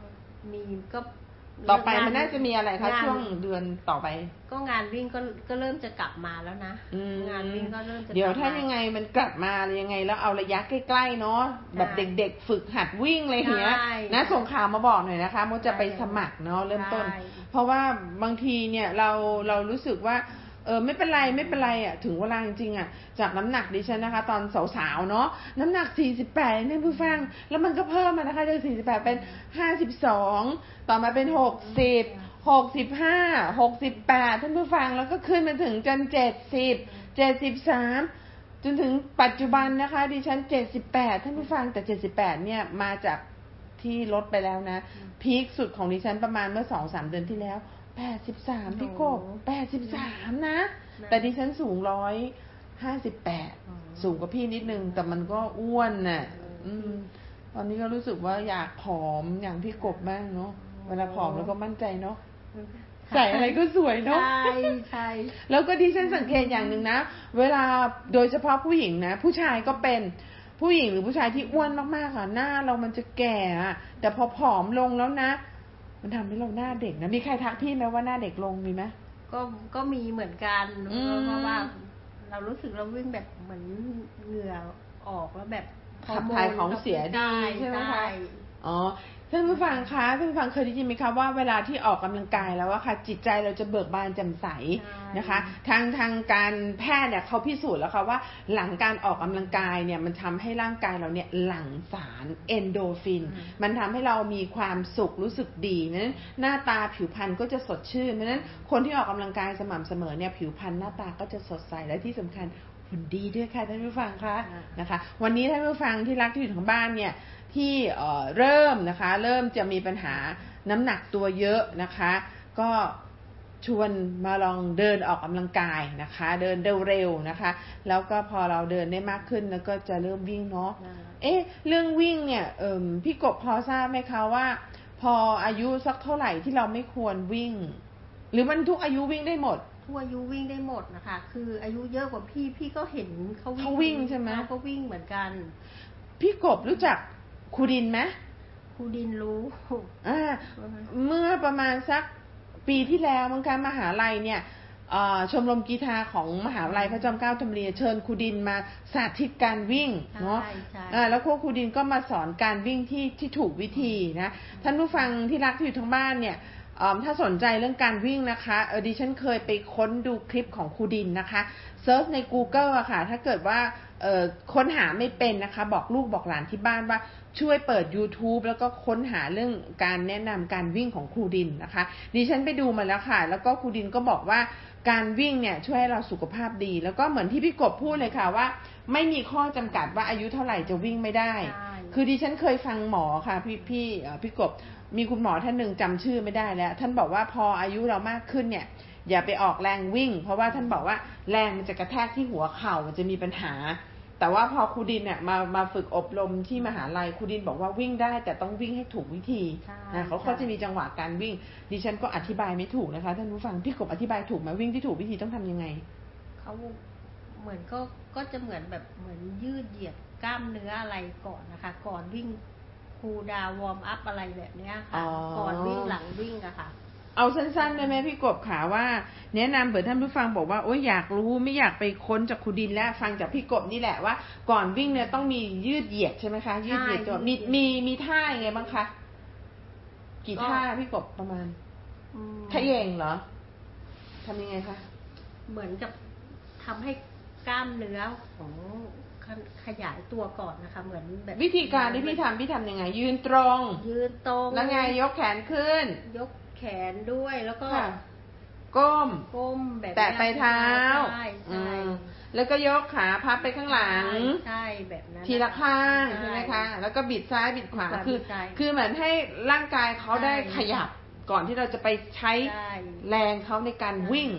มีก็ต่อไปมันน่าจะมีอะไรคะช่วงเดือนต่อไปก็งานวิ่งก็ก็เริ่มจะกลับมาแล้วนะงานวิ่งก็เริ่มจะเดี๋ยวถ้ายังไงมันกลับมายังไงแล้วเอาระยะใกล้ๆเนาะแบบเด็กๆฝึกหัดวิ่งอะไรอย่างเงี้ยนะส่งข่าวมาบอกหน่อยนะคะมดจะไปสมัครเนาะเริ่มต้นเพราะว่าบางทีเนี่ยเราเรารู้สึกว่าเออไม่เป็นไรไม่เป็นไรอ่ะถึงเวลาจริงๆอ่ะจากน้ำหนักดิฉันนะคะตอนสาวๆเนาะน้ำหนักสี่สิบแปดเนี่ยผู้ฟังแล้วมันก็เพิ่มมานะคะจากสี่สิบแปดเป็นห้าสิบสองต่อมาเป็นหกสิบหกสิบห้าหกสิบแปดท่านผู้ฟังแล้วก็ขึ้นมาถึงจนเจ็ดสิบเจ็ดสิบสามจนถึงปัจจุบันนะคะดิฉันเจ็ดสิบแปดท่านผู้ฟังแต่เจ็ดสิบแปดเนี่ยมาจากที่ลดไปแล้วนะพีคสุดของดิฉันประมาณเมื่อ สองถึงสาม เดือนที่แล้วแปดสิบสามพี่กบแปดสิบสามนะแต่ดิฉันสูงร้อยห้าสิบแปดสูงกว่าพี่นิดนึงแต่มันก็อ้วนน่ะอืมตอนนี้ก็รู้สึกว่าอยากผอมอย่างพี่กบบ้างเนาะเวลาผอมแล้วก็มั่นใจเนาะใส่อะไรก็สวยเนาะใช่ใช่แล้วก็ดิฉันสังเกตอย่างหนึ่งนะเวลาโดยเฉพาะผู้หญิงนะผู้ชายก็เป็นผู้หญิงหรือผู้ชายที่อ้วนมากๆค่ะหน้าเรามันจะแก่อะแต่พอผอมลงแล้วนะมันทำให้เราหน้าเด็กนะมีใครทักพี่ไหมว่าหน้าเด็กลงมีไหมก็ก็มีเหมือนกันเพราะว่าเรารู้สึกเราวิ่งแบบเหมือนเหงื่อออกแล้วแบบขับถ่ายของเสียดีใช่ไหมคะอ๋อท่านผู้ฟังคะท่านผู้ฟังเคยได้ยินไหมคะว่าเวลาที่ออกกำลังกายแล้วอะค่ะจิตใจเราจะเบิกบานแจ่มใสนะคะทางทางการแพทย์เนี่ยเขาพิสูจน์แล้วค่ะว่าหลังการออกกำลังกายเนี่ยมันทำให้ร่างกายเราเนี่ยหลั่งสารเอนโดฟินมันทำให้เรามีความสุขรู้สึกดีนั้นหน้าตาผิวพรรณก็จะสดชื่นเพราะฉะนั้นคนที่ออกกำลังกายสม่ำเสมอเนี่ยผิวพรรณหน้าตาก็จะสดใสและที่สำคัญหุ่นดีด้วยค่ะท่านผู้ฟังคะนะคะวันนี้ท่านผู้ฟังที่รักที่อยู่ทางบ้านเนี่ยที่เริ่มนะคะเริ่มจะมีปัญหาน้ำหนักตัวเยอะนะคะก็ชวนมาลองเดินออกกำลังกายนะคะเดินเร็วๆนะคะแล้วก็พอเราเดินได้มากขึ้นแล้วก็จะเริ่มวิ่งเนาะเอ๊ะเรื่องวิ่งเนี่ยเอ่อพี่กบพอทราบไหมคะว่าพออายุสักเท่าไหร่ที่เราไม่ควรวิ่งหรือมันทุกอายุวิ่งได้หมดทุกอายุวิ่งได้หมดนะคะคืออายุเยอะกว่าพี่พี่ก็เห็นเขาเขาวิ่งใช่ไหมเขาวิ่งเหมือนกันพี่กบรู้จักครูดินไหมครูดินรู้อ่าเมื่อประมาณสักปีที่แล้วมั้งคะมหาลัยเนี่ยชมรมกีฬาของมหาวิทยาลัยพระจอมเกล้าธนบุรีเชิญครูดินมาสาธิตการวิ่งเนาะแล้วครูดินก็มาสอนการวิ่งที่ที่ถูกวิธีนะท่านผู้ฟังที่รักที่อยู่ทางบ้านเนี่ยถ้าสนใจเรื่องการวิ่งนะคะเออดิฉันเคยไปค้นดูคลิปของครูดินนะคะเซิร์ชใน Google อะค่ะถ้าเกิดว่าเอ่อค้นหาไม่เป็นนะคะบอกลูกบอกหลานที่บ้านว่าช่วยเปิด YouTube แล้วก็ค้นหาเรื่องการแนะนำการวิ่งของครูดินนะคะดิฉันไปดูมาแล้วค่ะแล้วก็ครูดินก็บอกว่าการวิ่งเนี่ยช่วยให้เราสุขภาพดีแล้วก็เหมือนที่พี่กบพูดเลยค่ะว่าไม่มีข้อจำกัดว่าอายุเท่าไหร่จะวิ่งไม่ได้คือดิฉันเคยฟังหมอค่ะพี่พี่พี่กบมีคุณหมอท่านหนึ่งจำชื่อไม่ได้แล้วท่านบอกว่าพออายุเรามากขึ้นเนี่ยอย่าไปออกแรงวิ่งเพราะว่าท่านบอกว่าแรงมันจะกระแทกที่หัวเข่ามันจะมีปัญหาแต่ว่าพอครูดินเนี่ยมามาฝึกอบรมที่มหาลัยครูดินบอกว่าวิ่งได้แต่ต้องวิ่งให้ถูกวิธีนะเขาก็จะมีจังหวะการวิ่งดิฉันก็อธิบายไม่ถูกนะคะท่านผู้ฟังพี่กบอธิบายถูกไหมวิ่งที่ถูกวิธีต้องทำยังไงเขาเหมือนก็ก็จะเหมือนแบบเหมือนยืดเหยียดกล้ามเนื้ออะไรก่อนนะคะก่อนวิ่งคูลดาวน์วอร์มอัพอะไรแบบนี้ค่ะก่อนวิ่งหลังวิ่งอะค่ะเอาสั้นๆได้ไหมพี่กบขาว่าแนะนำเผื่อท่านผู้ฟังบอกว่าโอ๊ยอยากรู้ไม่อยากไปค้นจากครูดินแล้วฟังจากพี่กบนี่แหละว่าก่อนวิ่งเนี่ยต้องมียืดเหยียดใช่ไหมคะยืดเหยียดตัวมีมีมีท่ายังไงบ้างคะกี่ท่าพี่กบประมาณขย่งเหรอทำยังไงคะเหมือนกับทำให้กล้ามเนื้อของขยายตัวก่อนนะคะเหมือนแบบวิธีการที่พี่ทำพี่ทำยังไงยืนตรงยืนตรงแล้วไงยกแขนขึ้นยกแขนด้วยแล้วก็ก้มก้มแบบแตะปลายเท้าใช่ใช่แล้วก็ยกขาพับไปข้างหลังใช่แบบนั้นทีละข้างใช่ไหมคะแล้วก็บิดซ้ายบิดขวาคือคือเหมือนให้ร่างกายเขาได้ขยับก่อนที่เราจะไปใช้แรงเขาในการวิ่ง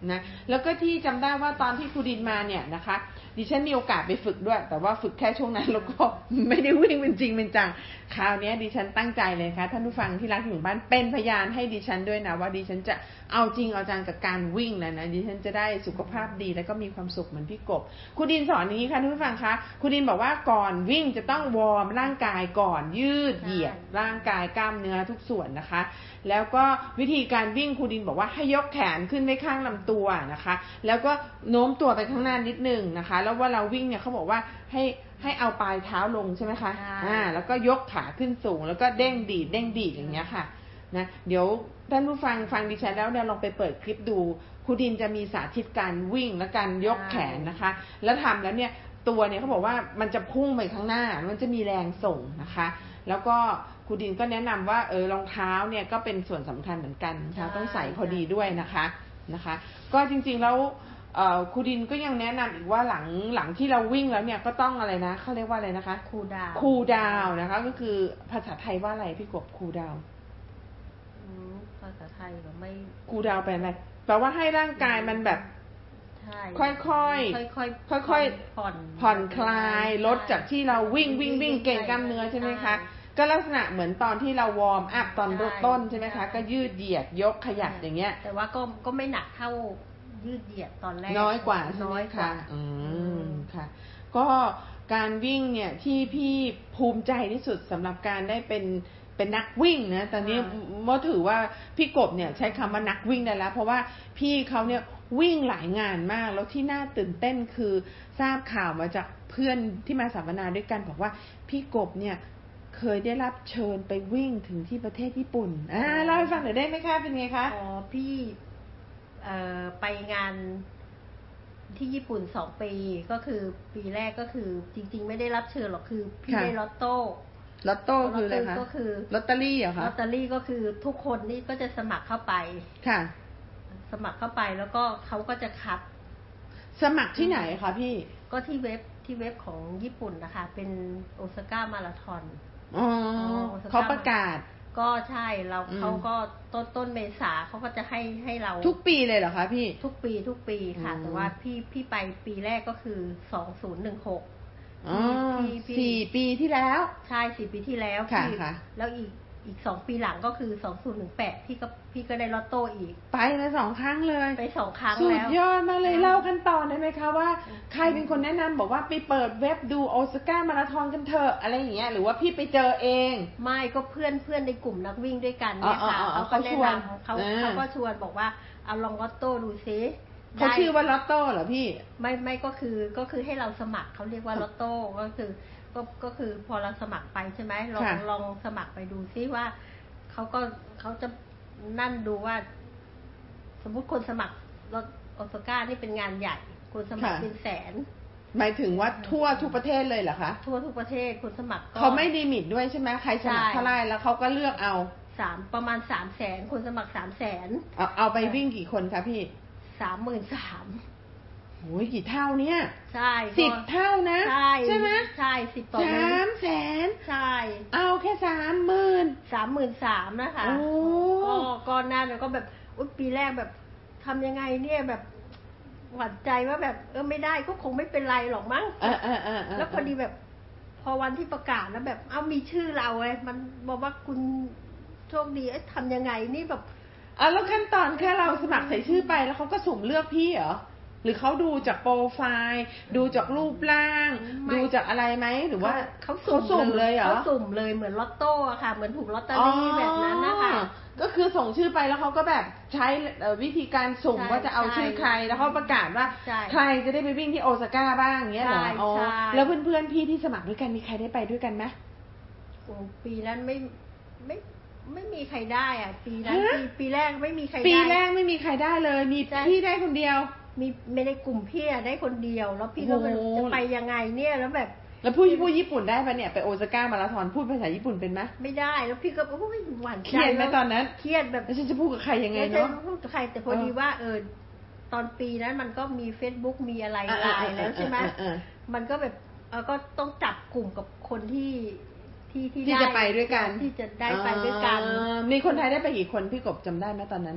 นะแล้วก็ที่จำได้ว่าตอนที่ครูดินมาเนี่ยนะคะดิฉันมีโอกาสไปฝึกด้วยแต่ว่าฝึกแค่ช่วงนั้นแล้วก็ไม่ได้วิ่งเป็นจริงเป็นจังคราวนี้ดิฉันตั้งใจเลยค่ะท่านผู้ฟังที่รักที่อยู่บ้านเป็นพยานให้ดิฉันด้วยนะว่าดิฉันจะเอาจริงเอาจังกับการวิ่งแล้วนะดิฉันจะได้สุขภาพดีแล้วก็มีความสุขเหมือนพี่กบครูดินสอนอย่างนี้ค่ะท่านผู้ฟังคะครูดินบอกว่าก่อนวิ่งจะต้องวอร์มร่างกายก่อนยืดเหยียดร่างกายกล้ามเนื้อทุกส่วนนะคะแล้วก็วิธีการวิ่งครูดินบอกว่าให้ยกแขนขึ้นไว้ข้างลำตัวนะคะแล้วก็โน้มตัวไปข้างหน้านิดนึงนะคะแล้วว่าเราวิ่งเนี่ยเขาบอกว่าให้ให้เอาปลายเท้าลงใช่ไหมคะอ่าแล้วก็ยกขาขึ้นสูงแล้วก็เด้งดีดเด้งดีดอย่างเงี้ยค่ะนะเดี๋ยวท่านผู้ฟังฟังดิฉันแล้วเนี่ยลองไปเปิดคลิปดูครูดินจะมีสาธิตการวิ่งและการยกแขนนะคะแล้วทำแล้วเนี่ยตัวเนี่ยเขาบอกว่ามันจะพุ่งไปข้างหน้ามันจะมีแรงส่งนะคะแล้วก็ครูดินก็แนะนำว่าเออรองเท้าเนี่ยก็เป็นส่วนสำคัญเหมือนกันนะคะต้องใส่พอดีด้วยนะคะนะคะก็จริงๆแล้วครูดินก็ยังแนะนำอีกว่าหลังหลังที่เราวิ่งแล้วเนี่ยก็ต้องอะไรนะเขาเรียกว่าอะไรนะคะคูลดาวน์คูลดาวน์นะคะก็คือภาษาไทยว่าอะไรพี่กบคูลดาวน์ภาษาไทยเราไม่คูลดาวน์แปลอะไรแปลว่าให้ร่างกายมันแบบค่อยๆค่อยๆค่อยๆผ่อนผ่อนคลายลดจากที่เราวิ่งวิ่งวิ่งเก่งกล้ามเนื้อใช่ไหมคะก็ลักษณะเหมือนตอนที่เราวอร์มอัพตอนต้นใช่ไหมคะก็ยืดเหยียดยกขยับอย่างเงี้ยแต่ว่าก็ก็ไม่หนักเท่ายืดเหยียดตอนแรกน้อยกว่าน้อยค่ะอืมค่ะก็การวิ่งเนี่ยที่พี่ภูมิใจที่สุดสำหรับการได้เป็นเป็นนักวิ่งนะตอนนี้โมถือว่าพี่กบเนี่ยใช้คำว่านักวิ่งได้แล้วเพราะว่าพี่เขาเนี่ยวิ่งหลายงานมากแล้วที่น่าตื่นเต้นคือทราบข่าวมาจากเพื่อนที่มาสัมมนาด้วยกันบอกว่าพี่กบเนี่ยเคยได้รับเชิญไปวิ่งถึงที่ประเทศญี่ปุ่นอ่าเล่าให้ฟังหน่อยได้ไหมคะเป็นไงคะอ๋อพี่เอ่อไปงานที่ญี่ปุ่นสองปีก็คือปีแรกก็คือจริงๆไม่ได้รับเชิญหรอกคือพี่ได้ลอตโต้ลอตโต้คืออะไรคะก็คือลอตเตอรี่เหรอคะลอตเตอรี่ก็คือทุกคนนี่ก็จะสมัครเข้าไปค่ะสมัครเข้าไปแล้วก็เขาก็จะคัดสมัครที่ไหนคะพี่ก็ที่เว็บที่เว็บของญี่ปุ่นนะคะเป็นโอซาก้ามาราธอนอ๋อเขาประกาศก็ใช่เราเขาก็ต้นต้นเมษาเขาก็จะให้ให้เราทุกปีเลยเหรอคะพี่ทุกปีทุกปีค่ะแต่ว่าพี่พี่ไปปีแรกก็คือสองศูนย์หนึ่งหกอ๋อสี่ปีที่แล้วใช่สี่ปีที่แล้วค่ะแล้วอีกอีกสองปีหลังก็คือสองศูนย์หนึ่งแปดพี่ก็พี่ก็ได้ลอตโต้อีกไปมาสองครั้งเลยไปสองครั้งแล้วสุดยอดมาเลยเล่ากันต่อได้ไหมคะว่าใครเป็นคนแนะนำบอกว่าไปเปิดเว็บดูโอซาก้ามาราธอนกันเถอะอะไรอย่างเงี้ยหรือว่าพี่ไปเจอเองไม่ก็เพื่อนเพื่อนในกลุ่มนักวิ่งด้วยกันเนี่ยค่ะเขาก็แนะนำเขาเขาก็ชวนบอกว่าเอาลองลอตโต้ดูซิเขาชื่อว่าลอตโต้เหรอพี่ไม่ไม่ก็คือก็คือให้เราสมัครเขาเรียกว่าลอตโต้ก็คือก็ก็คือพอเราสมัครไปใช่ไหมลองลองสมัครไปดูซิว่าเขาก็เขาจะนั่นดูว่าสมมุติคนสมัครรถโอซาก้านี่เป็นงานใหญ่คนสมัครเป็นแสนหมายถึงว่าทั่วทุกประเทศเลยเหรอคะทั่วทุกประเทศคนสมัครเขาไม่ลิมิตด้วยใช่ไหมใครสมัครเท่าไรแล้วเขาก็เลือกเอาสามประมาณสามแสนคนสมัครสามแสนเอาเอาไปวิ่งกี่คนคะพี่สามหมื่นสามโอ้ยกี่เท่าเนี่ยใช่สิบเท่านะใช่ใช่ไหมใช่สิบต่อสามแสนใช่เอาแค่สามหมื่นสามหมื่นสามนะคะก็ก่อนหน้าแล้วก็แบบอุ๊ยปีแรกแบบทำยังไงเนี่ยแบบหวั่นใจว่าแบบเออไม่ได้ก็คงไม่เป็นไรหรอกมั้งแล้วพอดีแบบพอวันที่ประกาศแล้วแบบเอ้ามีชื่อเราไงมันบอกว่าคุณโชคดีเอ๊ะทำยังไงนี่แบบอ่ะแล้วขั้นตอนแค่เราสมัครใส่ชื่อไปแล้วเขาก็สุ่มเลือกพี่เหรอหรือเขาดูจากโปรไฟล์ดูจากรูปร่างดูจากอะไรไหมหรือว่าเขาสุ่มเลยเหรอเขาสุ่มเลยเหมือนลอตโต้อะค่ะเหมือนถูกลอตเตอรี่แบบนั้นนะคะก็คือส่งชื่อไปแล้วเขาก็แบบใช้วิธีการสุ่มว่าจะเอาชื่อใครแล้วเขาประกาศว่าใครจะได้ไปวิ่งที่โอซาก้าบ้างอย่างเงี้ยเหรออ๋อแล้วเพื่อนๆพี่ที่สมัครด้วยกันมีใครได้ไปด้วยกันไหมโอ้ปีนั้นไม่ไม่ไม่มีใครได้อ่ะปีนั้นปีปีแรกไม่มีใครได้ปีแรกไม่มีใครได้เลยมีพี่ได้คนเดียวมีไม่ได้กลุ่มพี่ได้คนเดียวแล้วพี่ก็จะไปยังไงเนี่ยแล้วแบบแล้วพูดพูดญี่ปุ่นได้ปะเนี่ยไปโอซาก้ามาราธอนพูดภาษาญี่ปุ่นเป็นไหมไม่ได้แล้วพี่ก็โอ้ยหวานใจเครียดไหมตอนนั้นเครียดแบบฉันจะพูดกับใครยังไงเนาะพูดกับใครแต่พอดีว่าเออตอนปีนั้นมันก็มี Facebook มีอะไรไลน์แล้วใช่ไหมมันก็แบบเออก็ต้องจับกลุ่มกับคนที่ที่ที่จะไปด้วยกันที่จะได้ไปด้วยกันมีคนไทยได้ไปกี่คนพี่กบจำได้ไหมตอนนั้น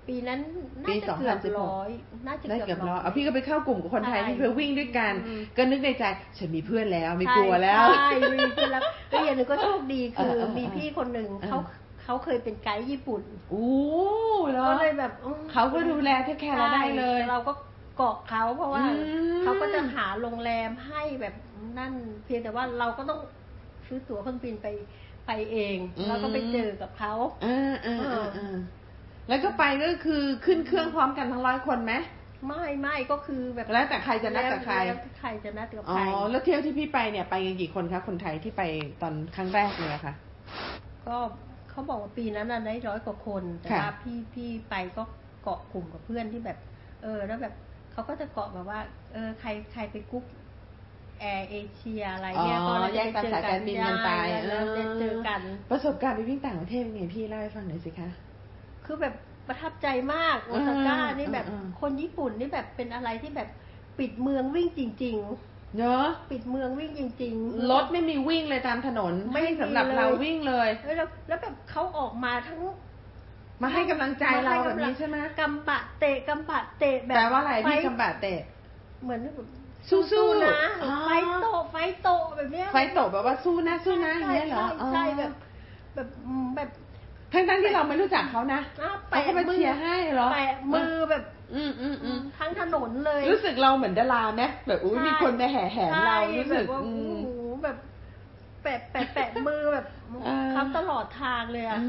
ปีนั้นน่าจะเกือบร้อยน่าจะเกือบร้อยเอาพี่ก็ไปเข้ากลุ่มกับคนไทยที่เพื่อวิ่งด้วยกันก็นึกในใจฉันมีเพื่อนแล้วไม่กลัวแล้วใช่มีเพื่อนแล้วก็อย่างนึงก็โชคดีคือมีพี่คนหนึ่งเขาเขาเคยเป็นไกด์ญี่ปุ่นโอ้แล้วก็เลยแบบเขาก็ดูแลเทคแคร์เราได้เลยเราก็เกาะเขาเพราะว่าเขาก็จะหาโรงแรมให้แบบนั่นเพียงแต่ว่าเราก็ต้องซื้อตั๋วเครื่องบินไปไปเองแล้วก็ไปเจอกับเขาเออเออเออแล้วก็ไปก็คือขึ้นเครื่องพร้อมกันทั้งร้อยคนไหมไม่ไม่ก็คือแบบแล้วแต่ใครจะนัดกับใครใครจะนัดกับใครอ๋อแล้วเที่ยวที่พี่ไปเนี่ยไปกันกี่คนคะคนไทยที่ไปตอนครั้งแรกเลยค่ะก็เขาบอกว่าปีนั้นน่ะได้ร้อยกว่าคนแต่ว่าพี่พี่ไปก็เกาะกลุ่มกับเพื่อนที่แบบเออแล้วแบบเขาก็จะเกาะแบบว่าเออใครใครไปกุ๊กแอร์เอเชียอะไรเนี่ยก็แยกกันสายการบินกันไปแล้วได้เจอกันประสบการณ์ไปวิ่งต่างประเทศเป็นไงพี่เล่าให้ฟังหน่อยสิคะคือแบบประทับใจมากโอซาก้านี่แบบคนญี่ปุ่นนี่แบบเป็นอะไรที่แบบปิดเมืองวิ่งจริงๆเนอะปิดเมืองวิ่งจริงๆรถไม่มีวิ่งเลยตามถนนไม่สำหรับเราวิ่งเลยแล้วแล้วแบบเขาออกมาทั้งมาให้กำลังใจเราแบบนี้ใช่ไหมกำบะเตะกำบะเตะแบบแปลว่าอะไรพี่กำบะเตะเหมือนสู้ๆนะไฟโตไฟโตแบบเนี้ยไฟโตแบบว่าสู้นะสู้นะอย่างเงี้ยเหรอใช่แบบแบบแบบทั้งๆที่เราไม่รู้จักเขานะเขาก็มาเชียร์ให้เหรอแปะมือแบบอืมอืมอืมทั้งถนนเลยรู้สึกเราเหมือนดาราไหมแบบอุ้ยมีคนมาแห่แห่เรารู้สึกว่าโอ้โหแบบแปะแปะแปะมือแบบเขาตลอดทางเลยอ่ะ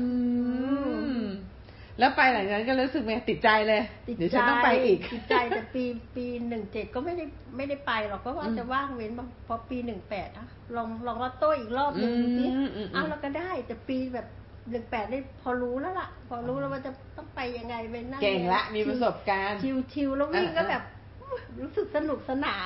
แล้วไปหลังจากนั้นก็รู้สึกไหมติดใจเลยเดี๋ยวฉันต้องไปอีกติดใจแต่ปีปีหนึ่งเจ็ดก็ไม่ได้ไม่ได้ไปหรอกก็ว่าจะว่างเว้นพอปีหนึ่งแปดนะลองลองลอตโต้อีกรอบหนึ่งดูสิอ้าวเราก็ได้แต่ปีแบบหนึ่งแปดได้พอรู้แล้วล่ะพอรู้แล้วว่าจะต้องไปยังไงไปนั่งเก่งละมีประสบการณ์ชิวๆแล้ววิ่งก็แบบรู้สึกสนุกสนาน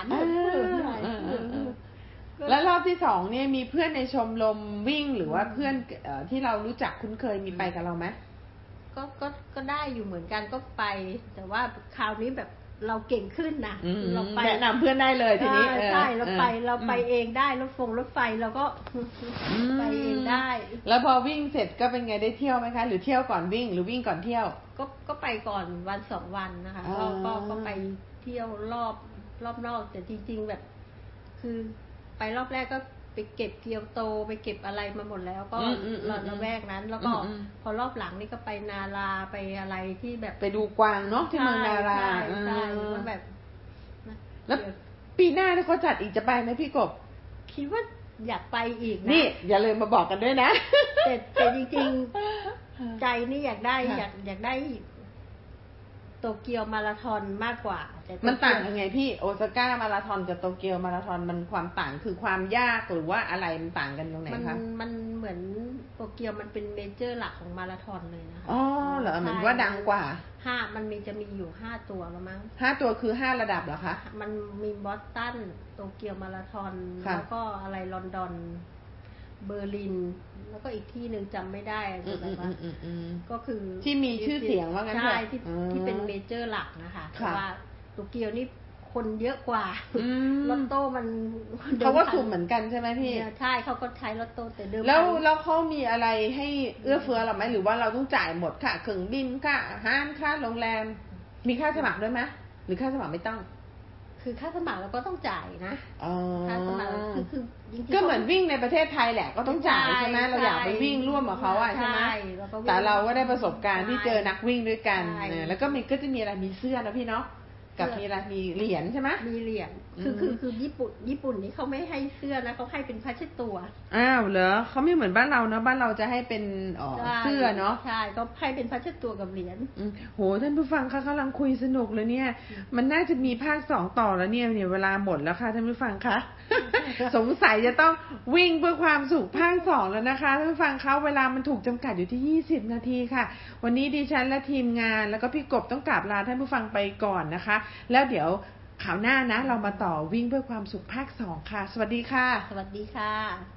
แล้วรอบที่สองเนี่ยมีเพื่อนในชมรมวิ่งหรือว่าเพื่อนที่เรารู้จักคุ้นเคยมีไปกับเราไหมก็ก็ก็ได้อยู่เหมือนกันก็ไปแต่ว่าคราวนี้แบบเราเก่งขึ้นนะเราไปแนะนำเพื่อนได้เลยทีนี้ใช่เราไปเราไปเองได้รถฟงรถไฟเราก็ไปเองได้แล้วพอวิ่งเสร็จก็เป็นไงได้เที่ยวไหมคะหรือเที่ยวก่อนวิ่งหรือวิ่งก่อนเที่ยวก็ก็ไปก่อนวันสองวันนะคะก็ก็ก็ไปเที่ยวรอบรอบนอกแต่จริงๆแบบคือไปรอบแรกก็ไปเก็บเกียวโตไปเก็บอะไรมาหมดแล้วก็ระแวกนั้นแล้วก็พอรอบหลังนี่ก็ไปนาราไปอะไรที่แบบไปดูกวางเนาะที่เมืองนาราใช่ก็แบบแล้วปีหน้าที่เขาจัดอีกจะไปไหมพี่กบคิดว่าอยากไปอีกนะนี่อย่าลืมมาบอกกันด้วยนะแต่แต่จริงๆใจนี่อยากได้อยากอยากได้โตเกียวมาราธอนมากกว่ามันต่างยังไงพี่โอซาก้ามาราธอนกับโตเกียวมาราธอนมันความต่างคือความยากหรือว่าอะไรมันต่างกันตรงไหนคะมันมันเหมือนโตเกียวมันเป็นเมเจอร์หลักของมาราธอนเลยนะคะอ๋อเหรอเหมือนว่าดังกว่าห้ามันมีจะมีอยู่ห้าตัวแล้วมั้งห้าตัวคือห้าระดับเหรอคะมันมีบอสตันโตเกียวมาราธอนแล้วก็อะไรลอนดอนเบอร์ลินแล้วก็อีกที่หนึ่งจำไม่ได้แต่ว่าก็คือที่มีชื่อเสียงว่างั้นใช่ที่ที่เป็นเมเจอร์หลักนะคะแต่ว่าโตเกียวนี่คนเยอะกว่าลอตโต้มันเขาก็สุ่มเหมือนกันใช่ไหมพี่ใช่เขาก็ใช้ลอตโต้แต่เดิมแล้วแล้วเขามีอะไรให้เอื้อเฟื้อเราไหมหรือว่าเราต้องจ่ายหมดค่ะเครื่องบินค่าอาหารค่าโรงแรมมีค่าสมัครด้วยไหมหรือค่าสมัครไม่ต้องคือค่าสมัครเราก็ต้องจ่ายนะค่าสมัครคือคือก็เหมือนวิ่งในประเทศไทยแหละก็ต้องจ่ายใช่ไหมเราอยากไปวิ่งร่วมกับเขาอ่ะใช่ไหมแต่เราก็ได้ประสบการณ์ที่เจอนักวิ่งด้วยกันแล้วก็มีก็จะมีอะไรมีเสื้อนะพี่เนาะกับมีอะไรมีเหรียญใช่ไหมมีเหรียญคือคือคือญี่ปุ่นญี่ปุ่นนี่เขาไม่ให้เสื้อนะเขาให้เป็นผ้าเช็ดตัวอ้าวเหรอเขาไม่เหมือนบ้านเราเนาะบ้านเราจะให้เป็นอ๋อเสื้อเนาะใช่ก็ให้เป็นผ้าเช็ดตัวกับเหรียญโหท่านผู้ฟังคะกำลังคุยสนุกเลยเนี่ยมันน่าจะมีภาคสองต่อแล้วเนี่ยเนี่ยเวลาหมดแล้วค่ะท่านผู้ฟังคะสงสัยจะต้องวิ่งเพื่อความสุขภาคสองแล้วนะคะท่านผู้ฟังคะเวลามันถูกจำกัดอยู่ที่ยี่สิบนาทีค่ะวันนี้ดิฉันและทีมงานแล้วก็พี่กบต้องกราบลาท่านผู้ฟังไปก่อนนะคะแล้วเดี๋ยวข่าวหน้านะเรามาต่อวิ่งเพื่อความสุขภาคสองค่ะสวัสดีค่ะสวัสดีค่ะ